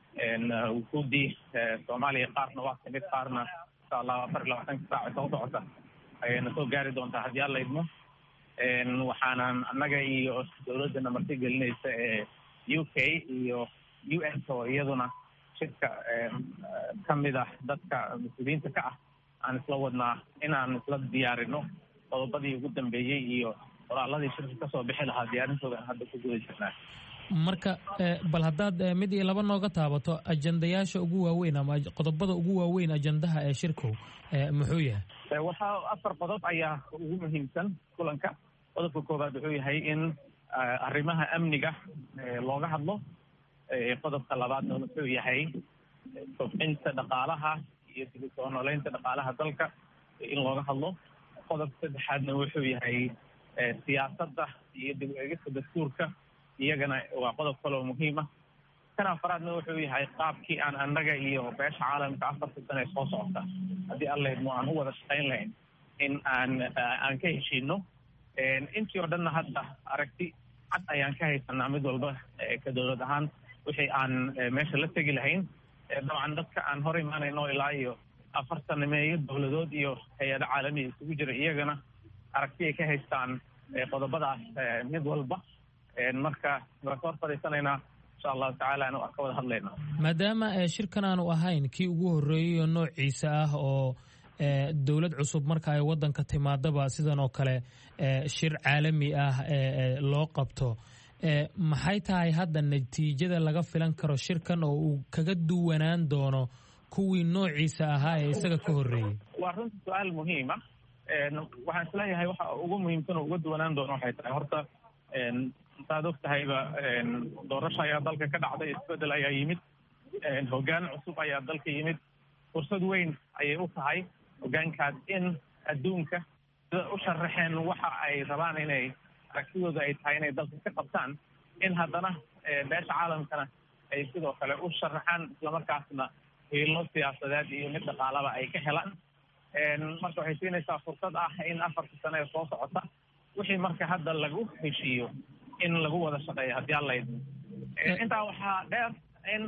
Speaker 7: wufuudii soomaaliya qaarna waa kamid, qaarna insha allah afar iyo labaatanka saaca soo socota ayayna soo gaari doontaa haddii alla idmo. waxaanan annaga iyo dowladdana marti gelinaysa ee u k iyo u n oo iyaduna shirka kamid ah dadka mas-uuliyiinta ka ah aan isla wadnaa inaan isla diyaarino qodobadii ugu dambeeyey iyo qoraaladii shirka kasoo bixi lahaa diyaarintooda hadda ku guda jirnaa.
Speaker 1: marka bal haddaad mid iyo laba nooga taabato ajandayaasha ugu waaweyn ama qodobada ugu waaweyn ajandaha ee shirku muxuu yahay?
Speaker 7: waxaa afar qodob ayaa ugu muhiimsan kulanka. qodobka koowaad wuxuu yahay in arrimaha amniga looga hadlo. qodobka labaadna wuxuu yahay kobcinta dhaqaalaha iyo dib u soo nooleynta dhaqaalaha dalka in looga hadlo. qodobka saddexaadna wuxuu yahay siyaasadda iyo dib u eegista dastuurka, iyagana waa qodob kaloo muhiim ah. kan afaraadna wuxuu yahay qaabkii aan annaga iyo beesha caalamka afarta sane soo socota haddii alla idmo aan u wada shaqayn lahayn in aan aan ka heshiino. intii oo dhanna hadda aragti cad ayaan ka haysanaa mid walba ka dowlad ahaan wixii aan meesha la tegi lahayn. dabcan dadka aan hor imaanayno ilaa iyo afartan meeyo dowladood iyo hay-ado caalamiya isugu jira, iyagana aragti ay ka haystaan qodobadaas mid walba. marka waan ka hor fadhiisanaynaa insha allahu tacaala anu ka wada hadlayna.
Speaker 1: maadaama shirkan aanu ahayn kii ugu horreeyay oo noociisa ah oo dowlad cusub marka ay wadanka timaadaba sidan oo kale shir caalami ah loo qabto maxay tahay hadda natiijada laga filan karo shirkan oo uu kaga duwanaan doono kuwii noociisa ahaa ee isaga ka horreeyey?
Speaker 7: waa runtii su-aal muhiima. waxaan isleeyahay waxa ugu muhiimsan oo uga duwanaan doono waxay tahay horta saad og tahayba doorasho ayaa dalka ka dhacday, isbedel ayaa yimid, hoggaan cusub ayaa dalka yimid. fursad weyn ayay u tahay hoggaankaas in adduunka sida u sharaxeen waxa ay rabaan inay aragtidooda ay tahay inay dalka ka qabtaan, in haddana beesha caalamkana ay sidoo kale u sharaxaan, islamarkaasna hiilo siyaasadeed iyo mid dhaqaalaba ay ka helaan. marka waxay siinaysaa fursad ah in afarta sano ee soo socota wixii marka hadda lagu heshiiyo in lagu wada shaqeeyo haddii alla idmo. intaa waxaa dheer in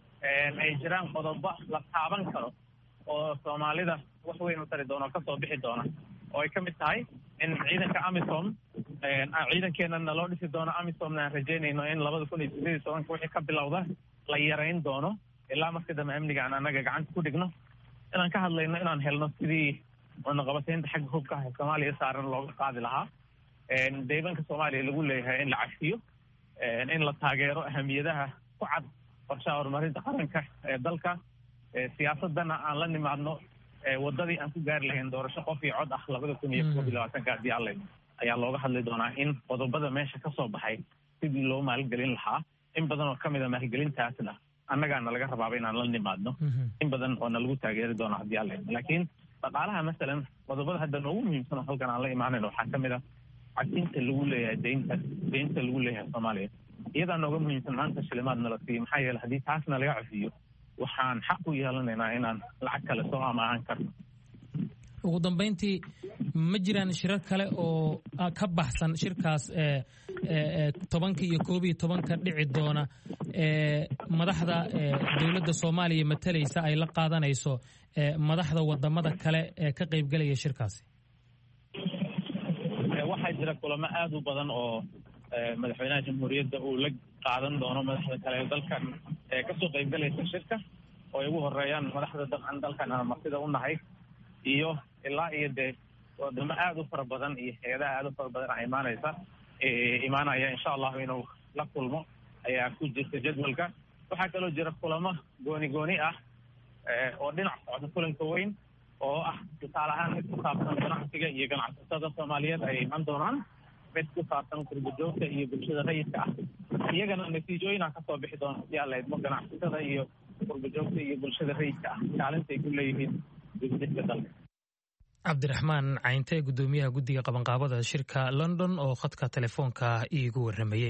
Speaker 7: ay jiraan qodobo la taaban karo oo soomaalida wax weyn u tari doona oo kasoo bixi doona, oo ay ka mid tahay in ciidanka amisom ciidankeenana loo dhisi doono. amisomna aan rajeynayno in labada kun iyo sideed iyo tobanka wixii ka bilowda la yarayn doono ilaa marka dambe amniga aan anaga gacanta ku dhigno. inaan ka hadlayno inaan helno sidii cunaqabataynta xagga hubka ah soomaaliya saaran looga qaadi lahaa, deebanka soomaaliya lagu leeyahay in la cafiyo, in la taageero ahamiyadaha ku cad qorshaha horumarinta qaranka ee dalka, siyaasadana aan la nimaadno wadadii aan ku gaari lahayn doorasho qof iyo cod ah labada kun iyo koob iyo labaatanka haddii alla ayaa looga hadli doonaa in qodobada meesha ka soo baxay sidii loo maalgelin lahaa. in badan oo ka mid a maalgelintaasna annagaana laga rabaaba inaan la nimaadno, in badan oo na lagu taageeri doono haddii alla laakiin dhaqaalaha masalan qodobada hadda noogu muhiimsan oo halkan aan la imaanayno waxaa ka mid a cadinta lagu leeyahay deynta deynta lagu leeyahay soomaaliya. iyadaa nooga muhiimsan maanta shilimaad nala siiyo, maxaa yeele haddii taasna laga cafiyo waxaan xaq u yeelanaynaa inaan lacag kale soo amaahan karno.
Speaker 1: ugu dambayntii ma jiraan shirar kale oo ka baxsan shirkaas tobanka iyo koob iyo tobanka dhici doona madaxda dowladda soomaaliya matalaysa ay la qaadanayso madaxda wadamada kale ee ka qaybgelaya shirkaasi?
Speaker 7: waxaa jira kulamo aada u badan oo madaxweynaha jamhuuriyadda uu la qaadan doono madaxda kale ee dalkan ee kasoo qaybgalaysa shirka, oo ay ugu horeeyaan madaxda dabcan dalkan aan martida u nahay, iyo ilaa iyo dee wadamo aada u fara badan iyo hay-adaha aada u fara badan a imaanaysa imaanaya insha allahu inuu la kulmo ayaa ku jirta jadwalka. waxaa kaloo jira kulamo gooni gooni ah oo dhinac socda kulanka weyn oo ah tusaale ahaan mid ku saabsan ganacsiga iyo ganacsatada soomaaliyeed ay iman doonaan, mid ku saabsan qurbajoogta iyo bulshada rayidka ah. iyagana natiijooyinaa kasoo bixi doona haddii alla idmo, ganacsatada iyo qurbajoogta iyo bulshada rayidka ah kaalinta ay ku leeyihiin dibdhiska dalka.
Speaker 1: cabdiraxmaan Cayinte, gudoomiyaha guddiga qabanqaabada shirka London, oo khadka telefoonka iigu waramayey.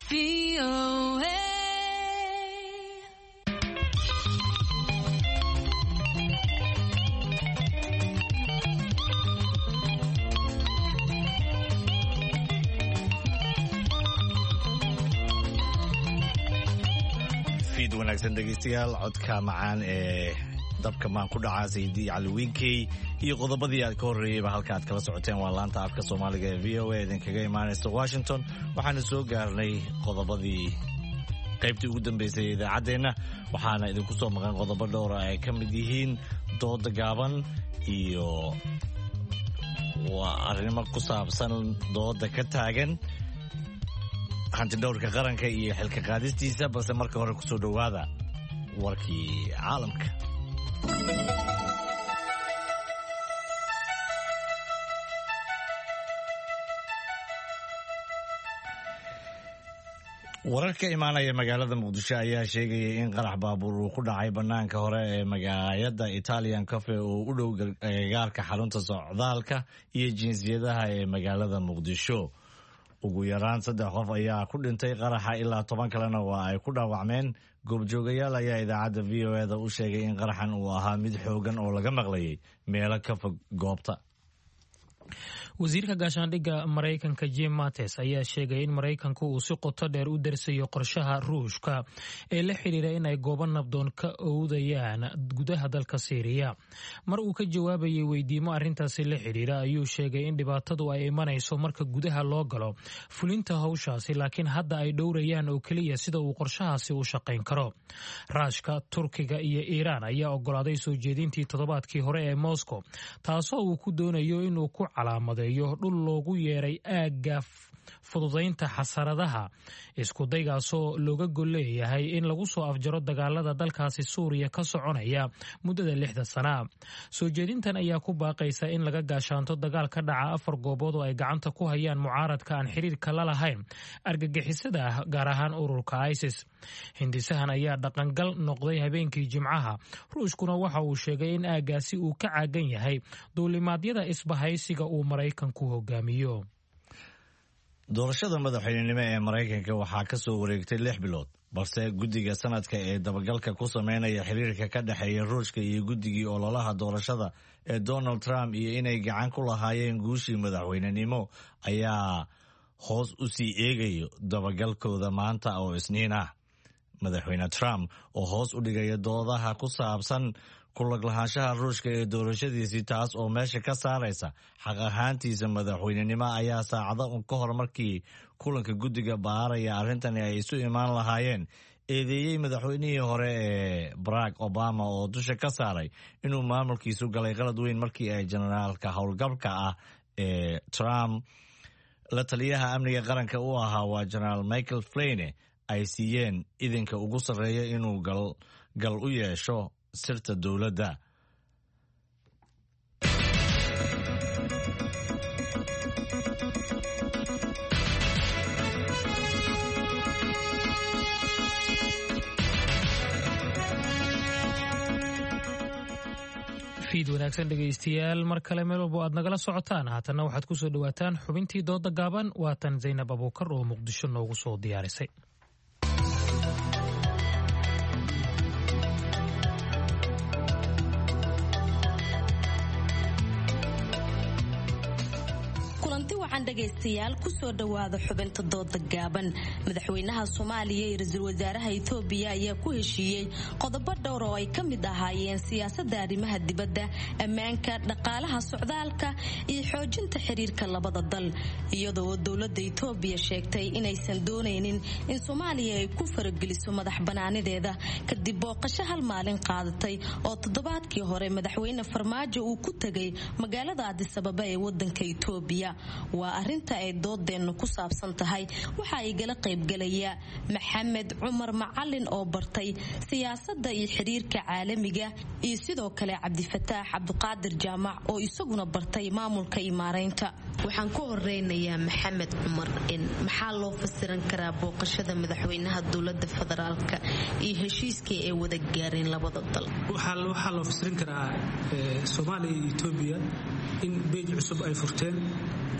Speaker 2: wanaagsan dhegeystayaal codka macaan ee dabka maan ku dhacaa saydi cali wiinkey iyo qodobadii aad ka horreeyeyba halka aad kala socoteen waa laanta afka soomaaliga ee v o a idinkaga imaanaysa washington waxaana soo gaarnay qodobadii qaybtii ugu dambeysay ee idaacaddeenna waxaana idinku soo maqan qodobo dhowra ay ka mid yihiin dooda gaaban iyo waa arrimo ku saabsan dooda ka taagan hantidhowrka qaranka iyo xilka qaadistiisa balse marka hore ku soo dhowaada warkii caalamka. warar ka imaanaya magaalada muqdisho ayaa sheegaya in qarax baabuur uu ku dhacay banaanka hore ee magaalada Italian Cafe oo u dhow gaarka xarunta socdaalka iyo jinsiyadaha ee magaalada muqdisho. ugu yaraan saddex qof ayaa ku dhintay qaraxa ilaa toban kalena waa ay ku dhaawacmeen. goobjoogayaal ayaa idaacadda v o eda u sheegay in qaraxan uu ahaa mid xoogan oo laga maqlayay meelo ka fog goobta.
Speaker 1: wasiirka gaashaandhigga Mareykanka Jim Mattis ayaa sheegay in Mareykanku uu si qoto dheer u darsayo qorshaha Ruushka ee la xiriira in ay goobo nabdoon ka oodayaan gudaha dalka Syria. mar uu ka jawaabayay weydiimo arrintaasi la xiriira ayuu sheegay in dhibaatadu ay imanayso marka gudaha loo galo fulinta hawshaasi laakiin hadda ay dhowrayaan oo kaliya sida uu qorshahaasi u shaqayn karo. Ruushka, Turkiga iyo Iiraan ayaa ogolaaday soo jeedintii toddobaadkii hore ee Moscow taasoo uu ku doonayo inuu ku calaamadeeyo dhul loogu yeeray aagga fududaynta xasaradaha isku daygaasoo looga gol leeyahay in lagu soo afjaro dagaalada dalkaasi Suuriya ka soconaya muddada lixda sana. soo jeedintan ayaa ku baaqaysa in laga gaashaanto dagaal ka dhaca afar goobood oo ay gacanta ku hayaan mucaaradka aan xiriirka la lahayn argagixisada ah gaar ahaan ururka ISIS. hindisahan ayaa dhaqangal noqday habeenkii Jimcaha. Ruushkuna waxa uu sheegay in aaggaasi uu ka caagan yahay duulimaadyada isbahaysiga uu Mareykanku hogaamiyo.
Speaker 2: doorashada madaxweynenimo ee Mareykanka waxaa ka soo wareegtay lix bilood balse guddiga sanadka ee dabagalka ku sameynaya xiriirka ka dhexeeya Ruushka iyo guddigii ololaha doorashada ee Donald Trump iyo inay gacan ku lahaayeen guushii madaxweynenimo ayaa hoos u sii eegayo dabagalkooda maanta oo Isniin ah. madaxweyne Trump oo hoos u dhigaya doodaha ku saabsan ku lug lahaanshaha Ruushka ee doorashadiisii taas oo meesha ka saaraysa xaq ahaantiisa madaxweynenimo ayaa saacado ka hor markii kulanka guddiga baaraya arrintani ay isu imaan lahaayeen eedeeyey madaxweynihii hore ee Barack Obama oo dusha ka saaray inuu maamulkiisu galay qalad weyn markii ay generaalka howlgabka ah ee Trump la taliyaha amniga qaranka u ahaa waa generaal Michael Flynn ay siiyeen idinka ugu sarreeya inuu gal gal u yeesho sirta dowladda.
Speaker 1: fiid wanaagsan dhegaystayaal mar kale meel walbo aad nagala socotaan haatanna waxaad ku soo dhawaataan xubintii dooda gaaban waatan Zaynab Abuukar oo Muqdisho noogu soo diyaarisay.
Speaker 8: dhegaystayaal ku soo dhawaada xubinta dooda gaaban. madaxweynaha Soomaaliya iyo ra'iisul wasaaraha Itoobiya ayaa ku heshiiyay qodobo dhowr oo ay ka mid ahaayeen siyaasadda arrimaha dibadda, ammaanka, dhaqaalaha, socdaalka iyo xoojinta xiriirka labada dal, iyadoo dowladda Itoobiya sheegtay inaysan dooneynin in Soomaaliya ay ku farageliso madax banaanideeda kadib booqasho hal maalin qaadatay oo toddobaadkii hore madaxweyne Farmaajo uu ku tagay magaalada Addis Ababa ee wadanka Itoobiya. waa arinta ay doodeennu ku saabsan tahay. waxa ay gala qaybgalaya Maxamed Cumar Macalin oo bartay siyaasadda iyo xiriirka caalamiga iyo sidoo kale Cabdifataax Cabdiqaadir Jaamac oo isaguna bartay maamulka imaareynta. waxaan ku horeynayaa Maxamed Cumar in maxaa loo fasiran karaa booqashada madaxweynaha dowladda federaalka iyo heshiiskii ay wada gaareen labada dal.
Speaker 9: waxaa loo fasirin karaa Soomaaliya iyo Itoobiya in beej cusub ay furteen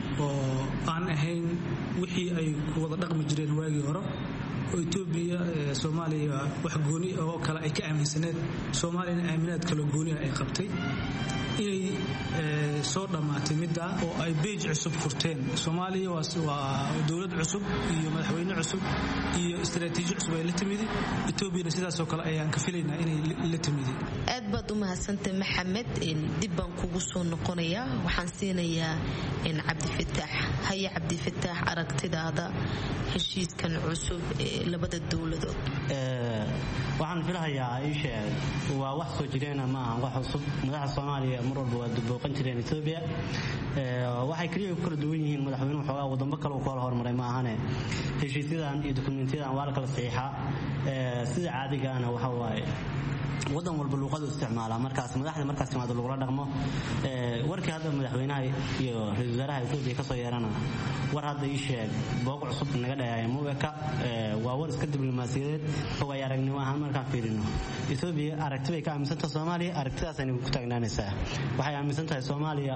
Speaker 9: oo aan ahayn wixii ay ku wada dhaqmi jireen waagii hore oo Itoobiya Soomaaliya wax gooni oo kale ay ka aaminsaneed Soomaaliyana aaminaad kale gooni ay qabtay inay soo dhamaatay midda oo ay beej cusub furteen Soomaaliya waa dawlad cusub iyo madaxweyne cusub iyo istaraatiiji cusub ay la timid Itoobiya sidaas oo kale ayaan ka filaynaa inay la timid
Speaker 8: aad baad u mahadsantahay Maxamed in dibban kugu soo noqonaya waxaan siinayaa in Cabdi Fataax haya Cabdi Fataax aragtidaada heshiiskan cusub ee labada dawladood
Speaker 10: ee waxaan filayaa ay sheeg waa wax soo jireen ma aha wax cusub madaxda Soomaaliya mar walba waa dubooqan jireen Itoobiya ee waxay kaliya ku kala duwan yihiin madaxweynuhu xogaa wadamo kale oo kala hormaray ma ahane heshiisyadan iyo dokumentiyada waa kala saxiixa ee sida caadiga ah waxa waaye wadan walba luqad isticmaala markaas madaxda markaas timaado lagu dhaqmo ee warkii hadda madaxweynaha iyo ra'iisul wasaaraha Itoobiya ka soo yeerana war hadda ii sheeg booq cusub naga dhaayay Moweka ee waa war iska diblomaasiyadeed oo ay aragnimo ahaan markaan fiirino Itoobiya aragti bay ka aaminsantahay Soomaaliya aragtidaas ay ku taagnaanaysaa waxay aaminsantahay Soomaaliya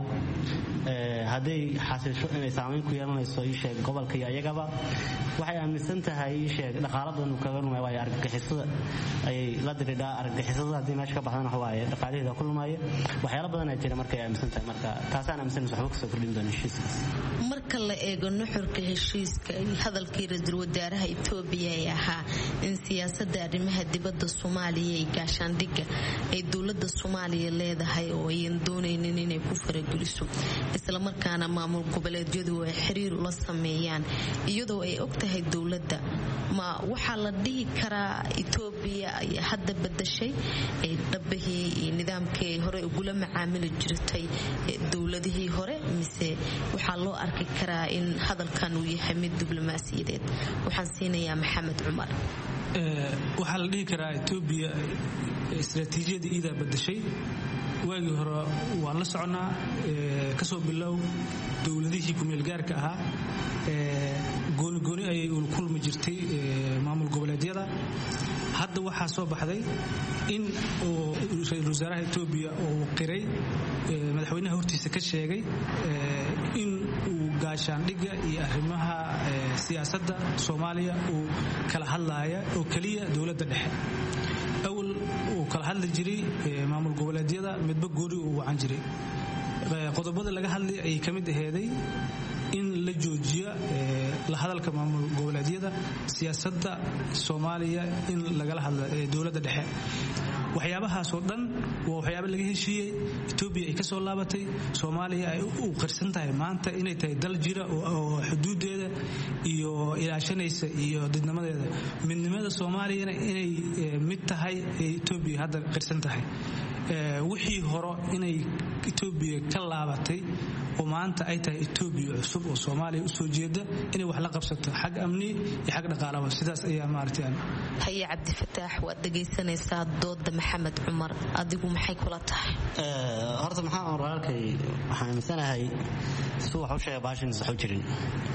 Speaker 10: ee haday xasisho inay saameyn ku yeelanayso ii sheeg gobolka iyo ayagaba waxay aaminsantahay ii sheeg dhaqaaladan kaga numay way argagixisada ay la diridhaa argagixisada hadii meesha ka baxdana waaye dhaqaalaheeda ku lumaya waxyaalo badan ay jiraan markay aaminsantahay marka taasaan aaminsan wax ka soo kordhin doona heshiiskaas
Speaker 8: marka la eego nuxurka heshiiska hadalkii ra'iisul wasaaraha Itoobiya ee ahaa in siyaasadda arrimaha dibadda Soomaaliya ay gaashaandhigga ay dawladda Soomaaliya leedahay oo ay doonayeen inay ku farageliso isla markaana maamul goboleedyadu ay xiriir la sameeyaan iyadoo ay ogtahay dawladda ma waxa la dhihi karaa Itoobiya ay hadda badashay ee dabahii nidaamkii hore ugu la macaamili jirtay dawladihii hore mise waxa loo arki karaa in hadalkan uu yahay mid diblomaasiyadeed waxaan siinayaa Maxamed Cumar
Speaker 9: ee waxa la dhihi karaa Itoobiya istaraatiijiyada ida badashay waagii hore waan la soconaa ee ka soo bilow dawladihii ku meel gaarka ahaa ee gooni gooni ay u kulmi jirtay maamul goboleedyada hadda waxa soo baxday in oo ra'iisul wasaaraha Itoobiya oo qiray madaxweynaha hortiisa ka sheegay in uu gaashaandhigga iyo arrimaha siyaasadda Soomaaliya uu kala hadlaaya oo kaliya dawladda dhexe awal uu kala hadli jiray maamul goboleedyada midba goori uu wacan jiray qodobada laga hadlay ay kamid aheeday in la joojiyo la hadalka maamul goboleedyada siyaasadda Soomaaliya in laga hadlo dawladda dhexe waxyaabahaas oo dhan waa waxyaabo laga heshiiyay Itoobiya ay ka soo laabatay Soomaaliya ay u qarsan tahay maanta inay tahay dal jira oo xuduudeeda iyo ilaashanaysa iyo dadnimadeeda midnimada Soomaaliya inay mid tahay Itoobiya hadda qarsan tahay ee wixii hore inay Itoobiya ka laabatay oo maanta ay tahay Itoobiya cusub oo Soomaaliya u soo jeeda inay wax la qabsato xag amni iyo xag dhaqaalaha sidaas ayaa maartay
Speaker 8: haya Cabdi Fataax waad dhageysanaysaa dooda Maxamed Cumar adigu maxay kula tahay
Speaker 10: ee horta maxaa aan raalkay waxaan aaminsanahay soo wax u sheegay baashin sax u jirin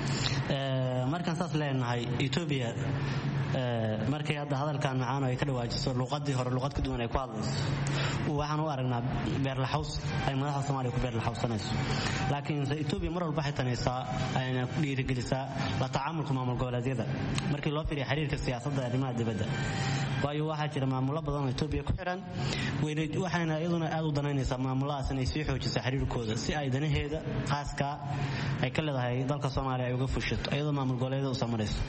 Speaker 10: ee markaan saas leenahay Itoobiya ee markay hadda hadalkan macaan ay ka dhawaajiso luqadii hore luqad ka duwan ay ku hadlayso waxaan u aragnaa beer la xaws ay madaxda Soomaaliya ku beer la xawsanayso laakiin Itoobiya mar walba waxay tanaysaa ayna dhiirigelisaa la tacaamulka maamul goboleedyada markii loo fiiriyo xiriirka siyaasadda arrimaha dibadda waayo waxa jira maamulo badan oo Itoobiya ku xiran waxayna iyaduna aad u danaynaysaa maamuladaas inay sii xoojiso xiriirkooda si ay danaheeda khaaska ay ka leedahay dalka Soomaaliya ay uga fushato iyadoo maamul goboleedyada u samarayso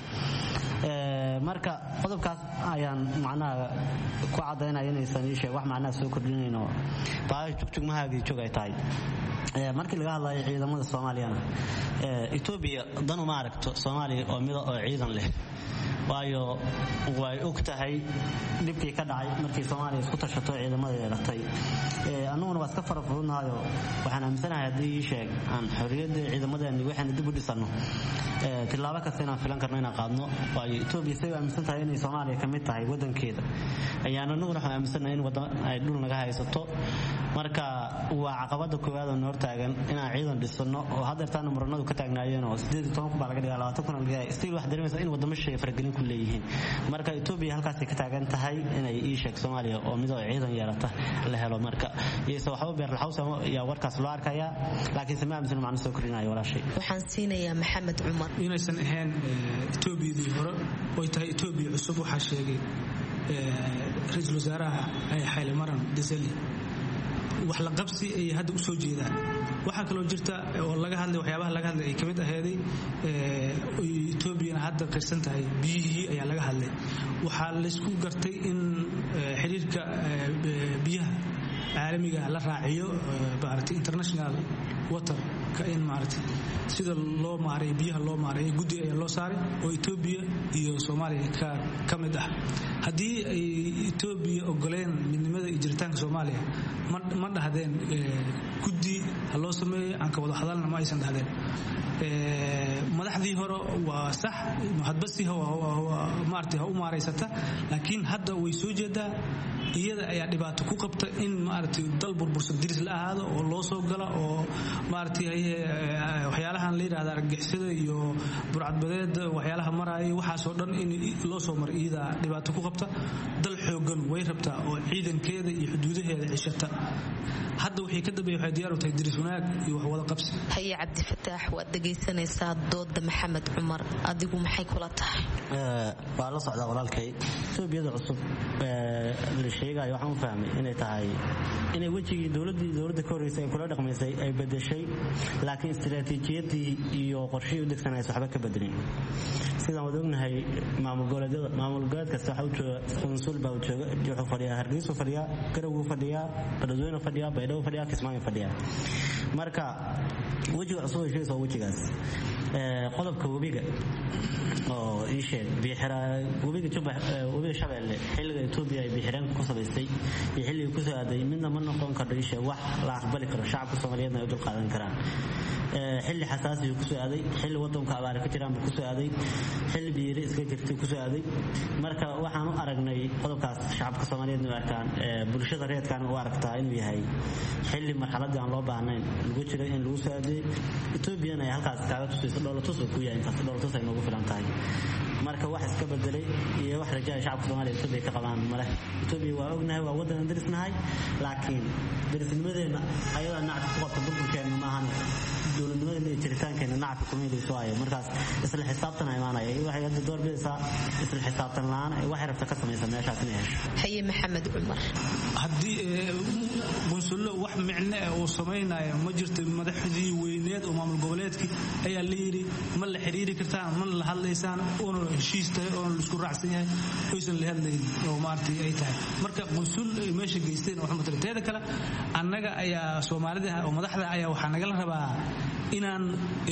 Speaker 10: ee marka qodobkaas ayaan macnaha ku cadeynaya inaysan ii sheeg wax macnaha soo kordhinayno baa tugtugmahaagii joog ay tahay ee markii laga hadlayo ciidamada Soomaaliya ee Itoobiya dan uma aragto Soomaaliya oo mid oo ciidan leh waayo way ogtahay dibkii ka dhacay markii Soomaaliya isku tashato ciidamada yeelatay ee annaguna waa iska farafurnayo waxaan aaminsanahay hadii sheeg aan xorriyadda ciidamadeena waxaan dib u dhisano ee tilaabo kasta inaan filan karno inaan qaadno waayo Itoobiya say aaminsantahay inay Soomaaliya ka mid tahay wadankeeda ayaan annaguna waxaan aaminsanahay in wadan ay dhul naga haysato marka waa caqabada koowaad oo hortaagan inaan ciidan dhisano oo hadeertaan muranadu ka taagnaayeen oo sideed iyo toban baa laga dhigaa labaatan kun laga dhigaa still wax dareemaysa in wadamo shisheeye faragelin ku leeyihiin marka Ethiopia halkaas ka taagan tahay inay ii sheeg Soomaaliya oo mid oo ciidan yeelata la helo marka iyasoo waxba beer laxawsa ya warkaas loo arkaya laakiin samaa misan macna soo korinayo wala shay
Speaker 8: waxaan siinayaa Maxamed Cumar
Speaker 9: inaysan ahayn Ethiopia hore oo tahay Ethiopia cusub waxa sheegay ra'iisul wasaaraha ay Haile Mariam Desalegn wax la qabsi ay hadda u soo jeedaan waxa kale oo jirta oo laga hadlay waxyaabaha laga hadlay ay kamid aheeday ee Ethiopia hadda qirsan tahay biyihii ayaa laga hadlay waxa la isku gartay in xiriirka biyaha caalamiga la raaciyo baarti international water ka in maartay sida loo maareeyo biyaha loo maareeyo gudi ay loo saaray oo Ethiopia iyo Soomaaliya ka kamid ah hadii ay Ethiopia ogoleen midnimada iyo jiritaanka Soomaaliya ma dhahdeen gudi loo sameeyo aan ka wada hadalna ma aysan dhahdeen ee madaxdii hore waa sax hadbasi waa maartay u maareysata laakiin hadda way soo jeedaa iyada ayaa dhibaato ku qabta in maartay dal burbursan diris la ahaado oo loo soo gala oo maartay waxyaalahan la yiraahdo argixisada iyo burcadbadeed waxyaalaha maraayo waxa soo dhan in loo soo mar iyada dhibaato ku qabta dal xoogan way rabtaa oo ciidankeeda iyo xuduudaheeda cishata hadda wixii ka dambeeyay waxay diyaar u tahay diris wanaag iyo wax wada qabsi
Speaker 8: haye Cabdi Fataax waad dhageysanaysaa dooda Maxamed Cumar adigu maxay kula tahay
Speaker 10: ee waa la socdaa walaalkay Ethiopia cusub ee la sheegay waxaan fahmay inay tahay inay wajigii dawladii dawladda ka horeysay kula dhaqmaysay ay bedeshay laakiin istiraatiijiyadii iyo qorshihii u degsanaysa waxba ka bedelin sidaan wada ognahay maamul goboleedyada maamul goboleed kasta waxa uu jooga konsul baa uu jooga wuxuu fadhiyaa Hargeysa fadhiyaa Garowe fadhiyaa Badweynena fadhiyaa Baydhabo fadhiyaa Kismaayo fadhiyaa marka wajiga cusub ee soo wajigaas ee qodobka wabiga oo ii sheeg bixira wabiga jubba wabiga Shabeelle xilliga Ethiopia ay bixireen ku sabaystay iyo xilliga ku soo aaday midna ma noqon karo ii sheeg wax la aqbali karo shacabka Soomaaliyeed ay dul qaadan karaan ee xilli xasaasi ku soo aaday xilli wadanka abaar ka jiraan ku soo aaday xilli biiri iska jirtay ku soo aaday marka waxaan u aragnay qodobkaas shacabka Soomaaliyeed u arkaan ee bulshada reedkan u aragtaa inuu yahay xilli marxaladii aan loo baahnayn lagu jiro in lagu soo aaday Ethiopia ay halkaas kaaga tusayso dowladda tusoo ku yahay intaas dowladda ay noogu filan tahay marka wax iska bedelay iyo wax rajaa shacabka Soomaaliyeed Ethiopia ka qabaan male Ethiopia waa ognahay waa wadan darisnahay laakiin darisnimadeena ayada nacad ku qabta burburkeena ma ahan dowladnimada iyo jiritaankeena nacad ku meelayso ay markaas isla xisaabtan ay maanay waxay hadda door bidaysaa isla xisaabtan laan wax rabta ka sameeysa meeshaas inay hesho
Speaker 8: haye Maxamed Cumar
Speaker 9: hadii bunsulo wax micno oo sameeynaya ma jirto madaxdii weyneed oo maamul goboleedkii ayaa la yiri ma la xiriiri kartaan ma la hadlaysaan oo heshiistay oo la isku raacsan yahay oysan la hadlayn oo maartay ay tahay marka bunsul meesha geysteen wax matalateeda kale annaga ayaa Soomaalida oo madaxda ayaa waxa naga la rabaa inaan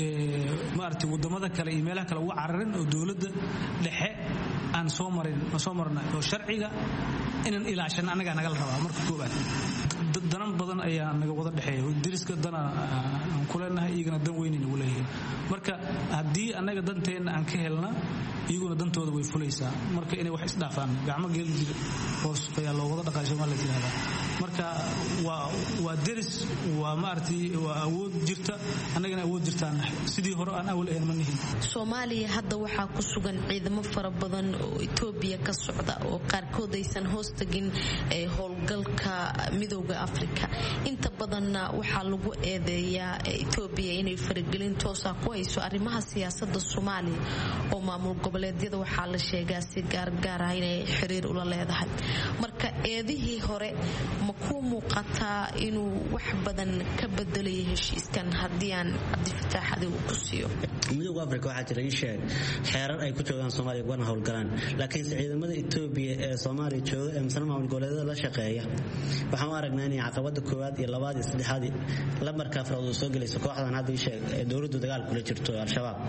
Speaker 9: maartay wadamada kale iyo meelaha kale uga cararin oo dawladda dhexe aan soo marin soo marnay oo sharciga inaan ilaashan anaga naga la rabaa marka koobaad danan badan ayaa naga wada dhaxeeyo diriska dana aan kuleenahay iyagana dan weyn inuu leeyahay marka hadii anaga danteena aan ka helna iyaguna dantooda way fulaysaa marka inay wax isdhaafaan gacmo geel jir hoos ayaa loo wada dhaqaasho ma la tiraahdaa marka waa waa diris waa maartii waa awood jirta anagana awood jirtaan sidii hore aan awal ahayn manihin
Speaker 8: Soomaaliya hadda waxa ku sugan ciidamo fara badan oo Ethiopia ka socda oo qaarkood aysan hoos tagin ee howlgalka midowga Afrika inta badanna waxa lagu eedeeyaa Ethiopia inay faragelin toos ah ku hayso arrimaha siyaasadda Soomaaliya oo maamul goboleedyada waxa la sheegaa si gaar gaar ah inay xiriir ula leedahay marka eedihii hore ma ku muuqataa inuu wax badan ka bedelay heshiiskan hadii aan Cabdi Fataax adigu ku siiyo
Speaker 10: midowga Afrika waxa jira sheeg xeerar ay ku joogaan Soomaaliya wana howlgalaan laakiin ciidamada Ethiopia ee Soomaaliya jooga ee maamul maamul goboleedyada la shaqeeya waxaan aragnaa in caqabada koowaad iyo labaad iyo saddexaad la markaa farado soo galayso kooxdan hadda sheeg ee dawladdu dagaal kula jirto al-shabaab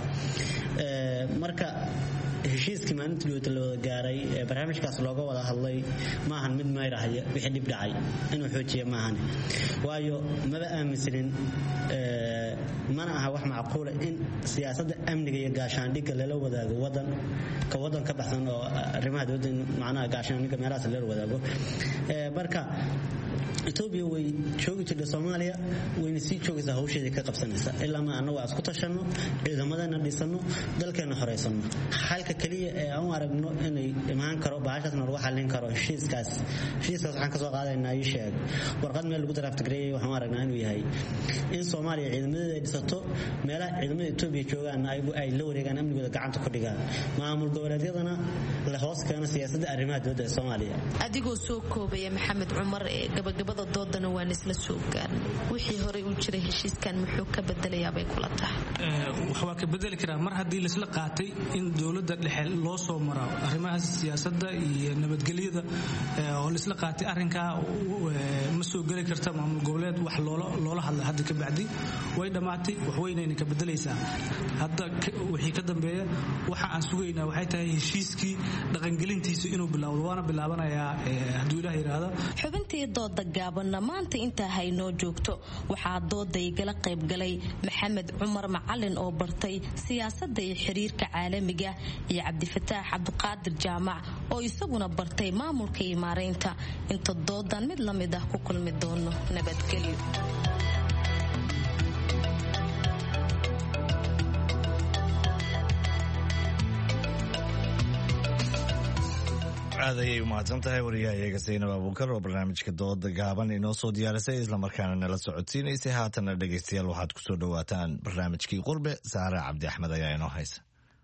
Speaker 10: ee marka heshiiskii maalintii uu la wada gaaray ee barnaamijkaas looga wada hadlay maahan mid meerahay wixii dib dhacay inuu xoojiyo maahan waayo maba aaminsanin ee mana aha wax macquul in siyaasadda amniga iyo gaashaandhigga lala wadaago wadan ka wadan ka baxsan oo arrimaha dowladda macnaha gaashaanka meelahaas la wadaago marka Ethiopia way joogi jirtay Soomaaliya wayna sii joogaysaa hawsheedii ka qabsanaysa ilaa ma anagu isku tashano ciidamadana dhisano dalkeena xoreysano halka kaliya ee aan aragno inay imaan karo baashasna lagu xallin karo heshiiskaas heshiiskaas waxaan ka soo qaadaynaa ay sheeg warqad meel lagu draft gareeyay waxaan aragnaa inuu yahay in Soomaaliya ciidamadeeda ay dhisato meelaha ciidamada Ethiopia joogaan ay ay la wareegaan amnigooda gacanta ku dhigaan maamul goboleedyadana la hoos keeno siyaasadda arrimaha dowladda ee Soomaaliya
Speaker 8: adigoo soo koobaya Maxamed Cumar ee gabagabada doodana waan isla soo gaarnay wixii hore u jiray heshiiskan muxuu ka bedelayaa bay kula tahay
Speaker 9: wax waa ka bedeli karaa mar haddii la isla qaatay in dowladda dhexe loo soo maro arrimaha siyaasadda iyo nabadgelyada oo la isla qaatay arrinka ma soo gali karta maamul goboleed wax loola loola hadla hadda ka bacdi way dhamaatay wax weynayna ka bedelaysaa hadda wixii ka dambeeya waxa aan sugaynaa waxay tahay heshiiskii dhaqangelintiisa inuu bilaawdo waana bilaabanayaa hadduu ilaahay yiraahdo
Speaker 8: xubintii dooda gaabanna maanta intaa haynoo joogto waxaa dooda igala qayb galay Maxamed Cumar Macalin oo bartay siyaasadda iyo xiriirka caalamiga iyo Cabdifataax Cabdiqaadir Jaamac oo isaguna bartay maamulka iyo maareynta inta doodan mid la mid ah ku kulmi doono nabadgelyo
Speaker 2: aad ayay u mahadsan tahay wariyahayaga Zaynab Abuukar oo barnaamijka dooda gaaban inoo soo diyaarisay islamarkaana nala socodsiinaysay haatana dhegaystayaal waxaad ku soo dhawaataan barnaamijkii qurbe Saare Cabdi Axmed ayaa inoo haysa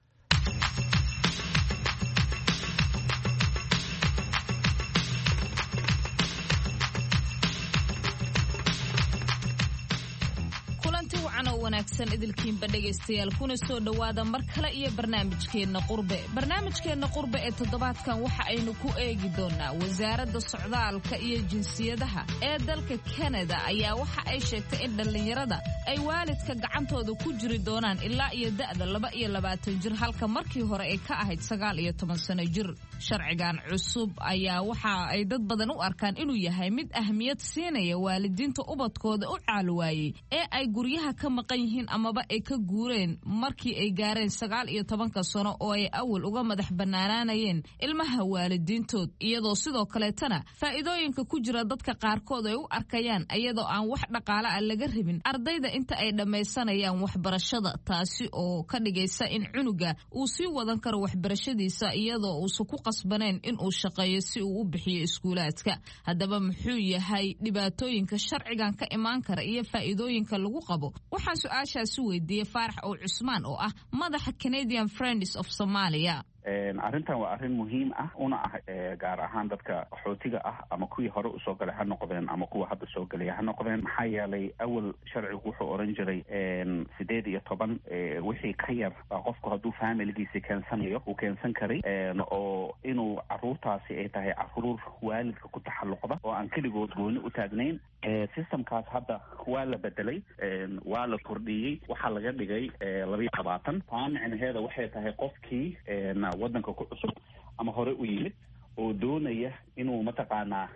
Speaker 11: wanaagsan idilkiinba dhegaystayaal kuna soo dhawaada mar kale iyo barnaamijkeena qurbe barnaamijkeena qurbe ee toddobaadkan waxa aynu ku eegi doonaa wasaaradda socdaalka iyo jinsiyadaha ee dalka Canada ayaa waxa ay sheegtay in dhalinyarada ay waalidka gacantooda ku jiri doonaan ilaa iyo da'da laba iyo labaatan jir halka markii hore ay ka ahayd sagaal iyo toban sano jir sharcigan cusub ayaa waxa ay dad badan u arkaan inuu yahay mid ahmiyad siinaya waalidiinta ubadkooda u caalwaayay ee ay guryaha ka maqan yihiin amaba ay ka guureen markii ay gaareen sagaal iyo tobanka sano oo ay awal uga madax banaanayeen ilmaha waalidiintood iyadoo sidoo kaleetana faa'iidooyinka ku jira dadka qaarkood ay u arkayaan iyadoo aan wax dhaqaale ah laga rabin ardayda inta ay dhammaysanayaan waxbarashada taasi oo ka dhigaysa in cunuga uu sii wadan karo waxbarashadiisa iyadoo uusan ku qasbaneen in uu shaqeeyo si uu u bixiyo iskuulaadka haddaba muxuu yahay dhibaatooyinka sharcigan ka imaan kara iyo faa'iidooyinka lagu qabo waxaan su-aashaasi weydiiyey Faarax oo Cusmaan oo ah madaxa Canadian Friends of Somalia
Speaker 12: arrintan waa arrin muhiim ah una ah gaar ahaan dadka qaxootiga ah ama kuwii hore usoo galay ha noqdeen ama kuwa hadda soo galaya ha noqdeen maxaa yeelay awal sharcigu wuxuu oran jiray sideed iyo toban wixii ka yar qofku hadduu familigiisi keensanayo uu keensan karay oo inuu caruurtaasi ay tahay caruur waalidka ku taxalluqda oo aan keligood gooni u taagnayn systemkaas hadda waa la bedelay waa la kordhiyey waxaa laga dhigay labiyo labaatan taa micnaheeda waxay tahay qofkii waddanka ku cusub ama hore u yimid oo doonaya inuu mataqaanaa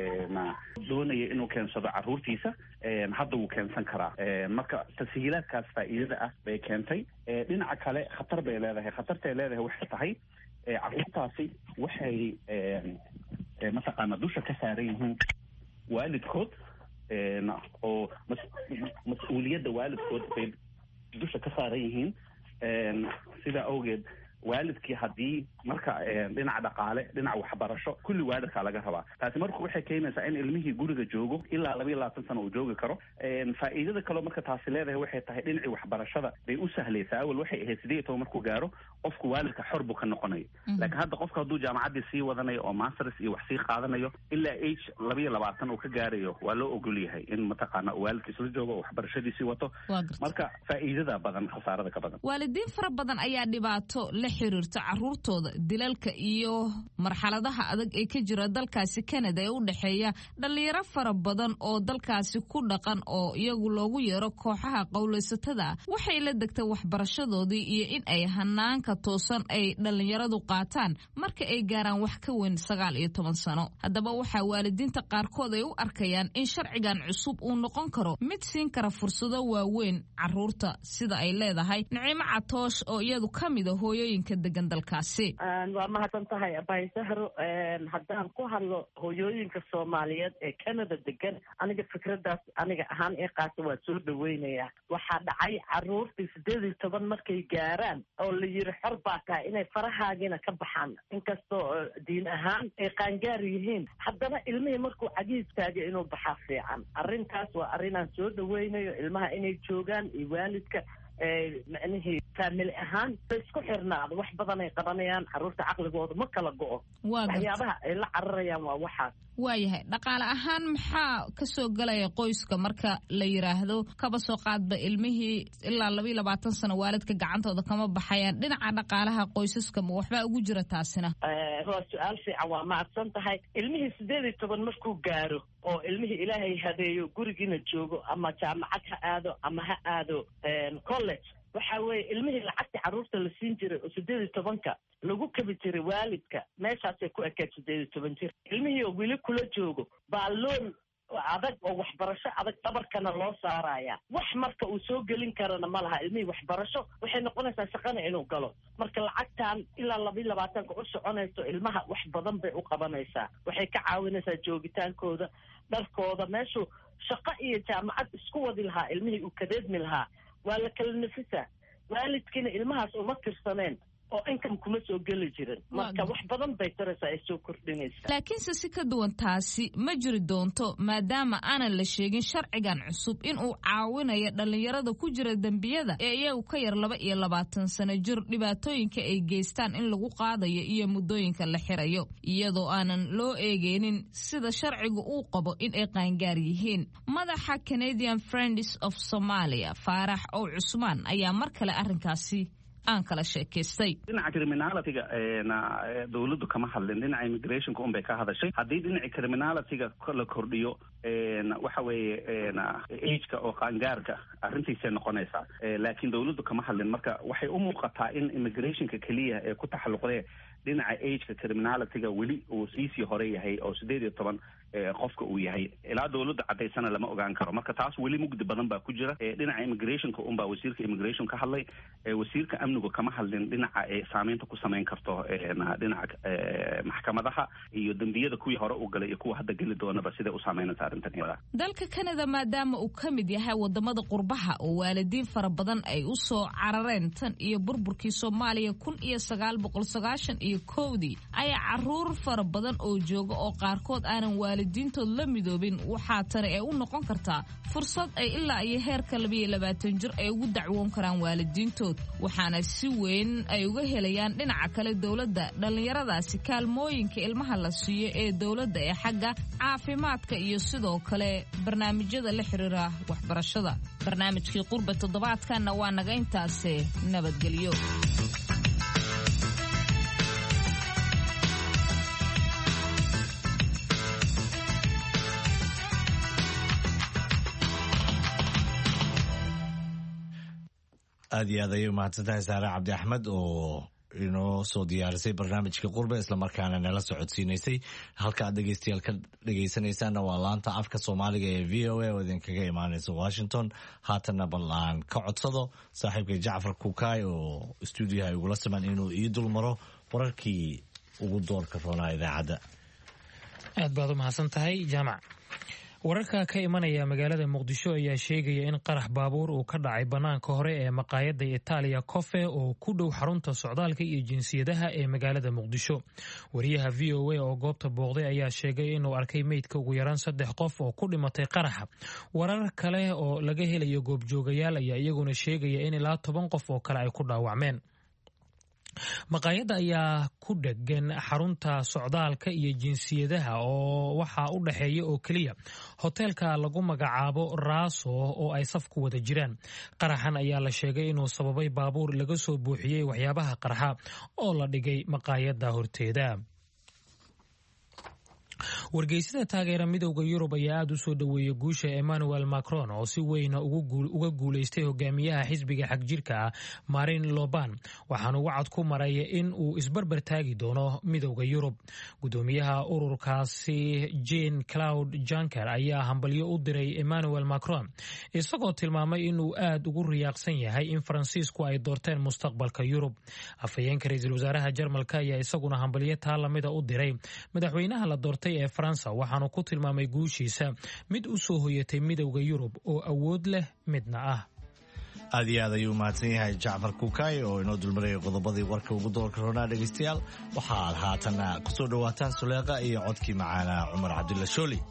Speaker 12: doonaya inuu keensado caruurtiisa hadda wuu keensan karaa marka tashiilaadkaas faa'iidada ah bay keentay dhinaca kale khatar bay leedahay khatartay leedahay waxay tahay caruurtaasi waxay mataqaanaa dusha ka saaran yihiin waalidkood oo mas-uuliyadda waalidkood bay dusha ka saaran yihiin sidaa awgeed waalidkii haddii marka dhinaca dhaqaale dhinaca waxbarasho kulli waalidkaa laga rabaa taasi marka waxay keenaysaa in ilmihii guriga joogo ilaa laba iyo labaatan sano uu joogi karo faa'iidada kaleo marka taasi leedahay waxay tahay dhinacii waxbarashada bay u sahlaysaa awal waxay ahayd sideed iyo toban markuu gaaro qofku waalidka xor buu ka noqonayo laakiin hadda qofka hadduu jaamacaddii sii wadanayo oo masters iyo wax sii qaadanayo ilaa age laba iyo labaatan uu ka gaarayo waa loo ogol yahay in mataqaana waalidkiis la joogo oo waxbarashadiisii wato marka faa'iidada badan khasaarada ka badan
Speaker 11: waalidiin fara badan ayaa dhibaato xiriirta caruurtooda dilalka iyo marxaladaha adag ee ka jira dalkaasi Canada ee u dhaxeeya dhalinyaro fara badan oo dalkaasi ku dhaqan oo iyagu loogu yeero kooxaha qowlaysatada waxay la degtay waxbarashadoodii iyo in ay hanaanka toosan ay dhalinyaradu qaataan marka ay gaaraan wax ka weyn sagaal iyo toban sano haddaba waxaa waalidiinta qaarkood ay u arkayaan in sharcigan cusub uu noqon karo mid siin kara fursado waaweyn caruurta sida ay leedahay Naciimo Catoosh oo iyadu kamid ah hooyooyin hooyooyinka degan dalkaasi.
Speaker 13: waa mahadsan tahay abay sahro. haddaan ku hadlo hooyooyinka soomaaliyeed ee Canada degan, aniga fikradaas aniga ahaan ee qaata waa soo dhaweynaya. waxaa dhacay caruurtii sideed iyo toban markay gaaraan oo la yiri xor baa tahay inay farahaagina ka baxaan, inkastoo diin ahaan ay qaangaar yihiin, haddana ilmihii markuu cagiis taagay inuu baxaa fiican. arrintaas waa arrinaan soo dhaweynayo, ilmaha inay joogaan iyo waalidka macnihii faamili ahaan isku xirnaado. wax badan ay qabanayaan, caruurta caqligooda ma kala go'o. waxyaabaha ay la cararayaan waa waxaas.
Speaker 11: waayahay, dhaqaale ahaan maxaa ka soo galaya qoyska marka la yiraahdo kaba soo qaadba ilmihii ilaa laba iyo labaatan sano waalidka gacantooda kama baxayaan, dhinaca dhaqaalaha qoysaska ma waxbaa ugu jira taasina?
Speaker 13: waa su-aal fiican, waa mahadsan tahay. ilmihii sideed iyo toban markuu gaaro oo ilmihii ilaahay hadeeyo gurigiina joogo, ama jaamacad ha aado ama ha aado college, waxa weeye ilmihii lacagta caruurta la siin jiray oo sideed iyo tobanka lagu kabi jiray waalidka, meeshaasay ku ekayd sideed iyo toban jir. ilmihii oo weli kula joogo baa loon adag oo waxbarasho adag dhabarkana loo saaraya. wax marka uu soo gelin karana ma laha. ilmihii waxbarasho waxay noqonaysaa shaqana inuu galo. marka lacagtan ilaa laba iyo labaatanka u soconayso ilmaha wax badan bay u qabanaysaa. waxay ka caawinaysaa joogitaankooda, dharkooda, meeshuu shaqo iyo jaamacad isku wadi lahaa ilmihii uu kadeedmi lahaa waa la kala nafisa. waalidkiina ilmahaas uma tirsaneen oo income kuma soo geli jirin, marka wax badan bay taraysaa ay soo kordhinaysaa.
Speaker 11: laakiinse si ka duwan taasi ma jiri doonto, maadaama aanan la sheegin sharcigan cusub in uu caawinayo dhallinyarada ku jira dembiyada ee iyagu ka yar laba iyo labaatan sano jir dhibaatooyinka ay geystaan in lagu qaadayo iyo muddooyinka la xirayo, iyadoo aanan loo eegeynin sida sharcigu uu qabo in ay qaangaar yihiin. madaxa Canadian Friends of Somalia Faarax Ow Cusmaan ayaa mar kale arrinkaasi aan kala sheekaystay.
Speaker 12: dhinaca criminality-ga dawladdu kama hadlin, dhinaca immigrationka un bay ka hadashay. haddii dhinaca criminality-ga la kordhiyo waxa weeye ageka oo qaangaarka arrintiisay noqonaysaa, laakiin dawladdu kama hadlin. marka waxay u muuqataa in immigrationka keliya ee ku taxalluqdee dhinaca ageka criminality-ga weli uu siisii hore yahay oo sideed iyo toban qofka uu yahay. ilaa dawladda cadaysana lama ogaan karo. marka taas weli mugdi badan baa ku jira. dhinaca immigrationka unbaa wasiirka immigration ka hadlay. wasiirka amnigu kama hadlin dhinaca ay saameynta ku samayn karto dhinaca maxkamadaha iyo dembiyada kuwii hore u galay iyo kuwa hadda geli doonaba siday u saameynaysa arrintan iyada.
Speaker 11: dalka Canada maadaama uu ka mid yahay wadamada qurbaha oo waalidiin fara badan ay u soo carareen tan iyo burburkii Soomaaliya kun iyo sagaal boqol sagaashan iyo kowdii, ayaa caruur fara badan oo jooga oo qaarkood aanan waalidiintood la midoobin. waxaa tani ay u noqon kartaa fursad ay ilaa iyo heerka laba iyo labaatan jir ay ugu dacwoon karaan waalidiintood, waxaana si weyn ay uga helayaan dhinaca kale dawladda dhallinyaradaasi kaalmooyinka ilmaha la siiyo ee dawladda ee xagga caafimaadka iyo sidoo kale barnaamijyada la xiriira waxbarashada. barnaamijkii qurbe toddobaadkanna waa naga intaase nabadgelyo.
Speaker 2: aad iyo aad ayay umahadsantahay saare cabdi axmed oo inoo soo diyaarisay barnaamijka qurbe islamarkaana nala socodsiinaysay. halka aad dhegeystayaal ka dhegeysanaysaanna waa laanta afka soomaaliga ee v o a oo idinkaga imaanaysa washington. haatanna bal aan ka codsado saaxiibka jacfar kukaay oo stuudiyaha igula siman inuu ii dul maro wararkii ugu doorka roonaa idaacadda.
Speaker 1: aad baad u mahadsan tahay jaamac. wararka ka imanaya magaalada muqdisho ayaa sheegaya in qarax baabuur uu ka dhacay bannaanka hore ee maqaayadda Italia Coffee oo ku dhow xarunta socdaalka iyo jinsiyadaha ee magaalada muqdisho. wariyaha v o a oo goobta booqday ayaa sheegay inuu arkay meydka ugu yaraan saddex qof oo ku dhimatay qaraxa. warar kale oo laga helayo goobjoogayaal ayaa iyaguna sheegaya in ilaa toban qof oo kale ay ku dhaawacmeen. maqaayadda ayaa ku dhegan xarunta socdaalka iyo jinsiyadaha oo waxaa u dhexeeya oo keliya hoteelka lagu magacaabo Raaso oo ay saf ku wada jiraan. qaraxan ayaa la sheegay inuu sababay baabuur laga soo buuxiyey waxyaabaha qarxa oo la dhigay maqaayadda horteeda. wargeysada taageera midowda Yurub ayaa aad u soo dhaweeyay guusha Emmanuel Macron oo si weyn uga guuleystay hogaamiyaha xisbiga xagjirka ah Marine Le Pen waxaana uu wacad ku maray in uu isbarbar taagi doono midowda Yurub. Gudoomiyaha ururkaasi Jean-Claude Juncker ayaa hambalyo u diray Emmanuel Macron isagoo tilmaamay in uu aad ugu riyaaqsan yahay in Faransiisku ay doorteen mustaqbalka Yurub. Afhayeenka ra'iisul wasaaraha Jarmalka ayaa isaguna hambalyo taa lamida u diray madaxweynaha la doortay ee Faransa waxaanu ku tilmaamay guushiisa mid u soo hoyatay midowda Yurub oo awood leh midna ah.
Speaker 2: aad iyo aad ayuu mahadsan yahay Jacfar Kukaay oo inoo dulmarayay qodobadii warka ugu doorka roonaa dhegeystayaal. waxaad haatan ku soo dhawaataan Suleeqa iyo codkii macaana Cumar Cabdulla Shooli.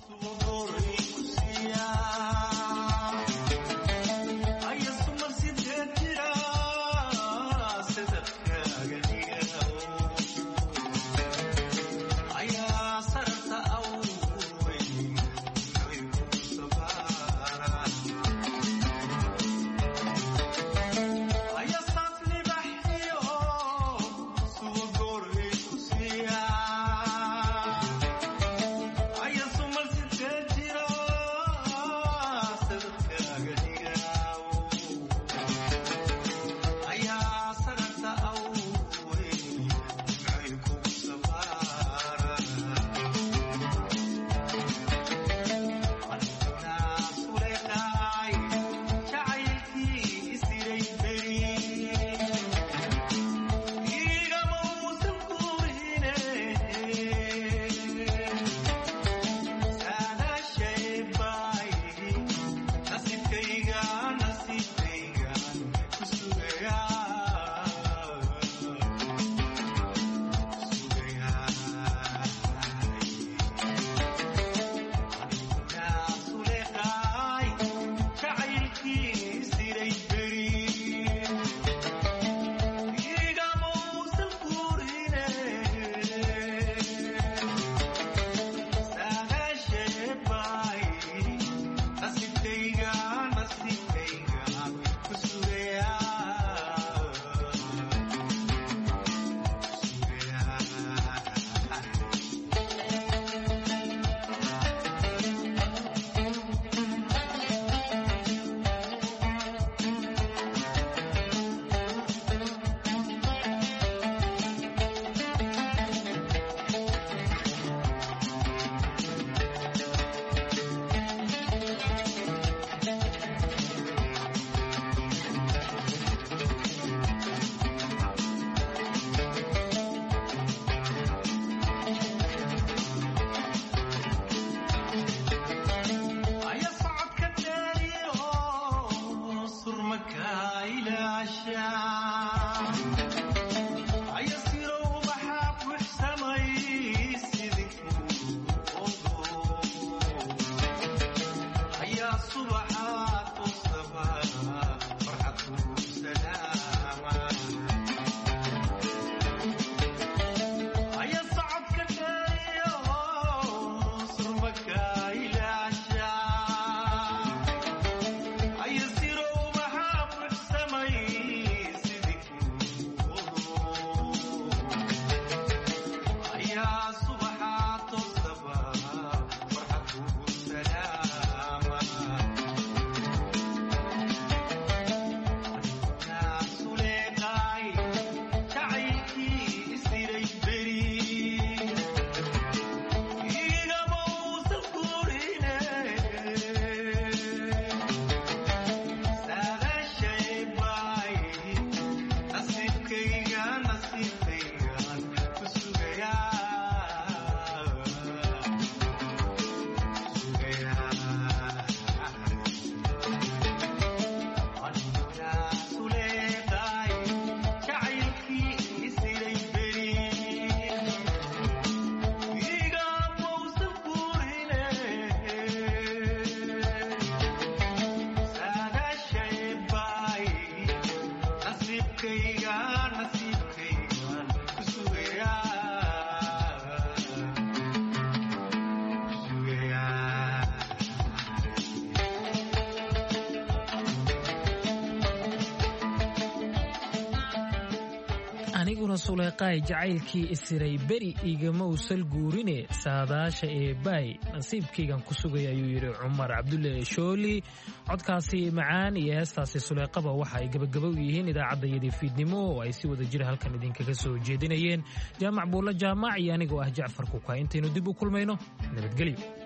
Speaker 1: aniguna suleeqaay jacaylkii isiray beri igama usal guurine saadaasha ee baay nasiibkaygan ku sugay ayuu yidhi cumar cabdulle shooli. codkaasi macaan iyo heestaasi suleeqaba waxa ay gabagaba u yihiin idaacaddayadii fiidnimo oo ay si wada jira halkan idinkaga soo jeedinayeen jaamac buulla jaamac iyo anigoo ah jacfar kuka. intaynu dib u kulmayno nabadgelyo.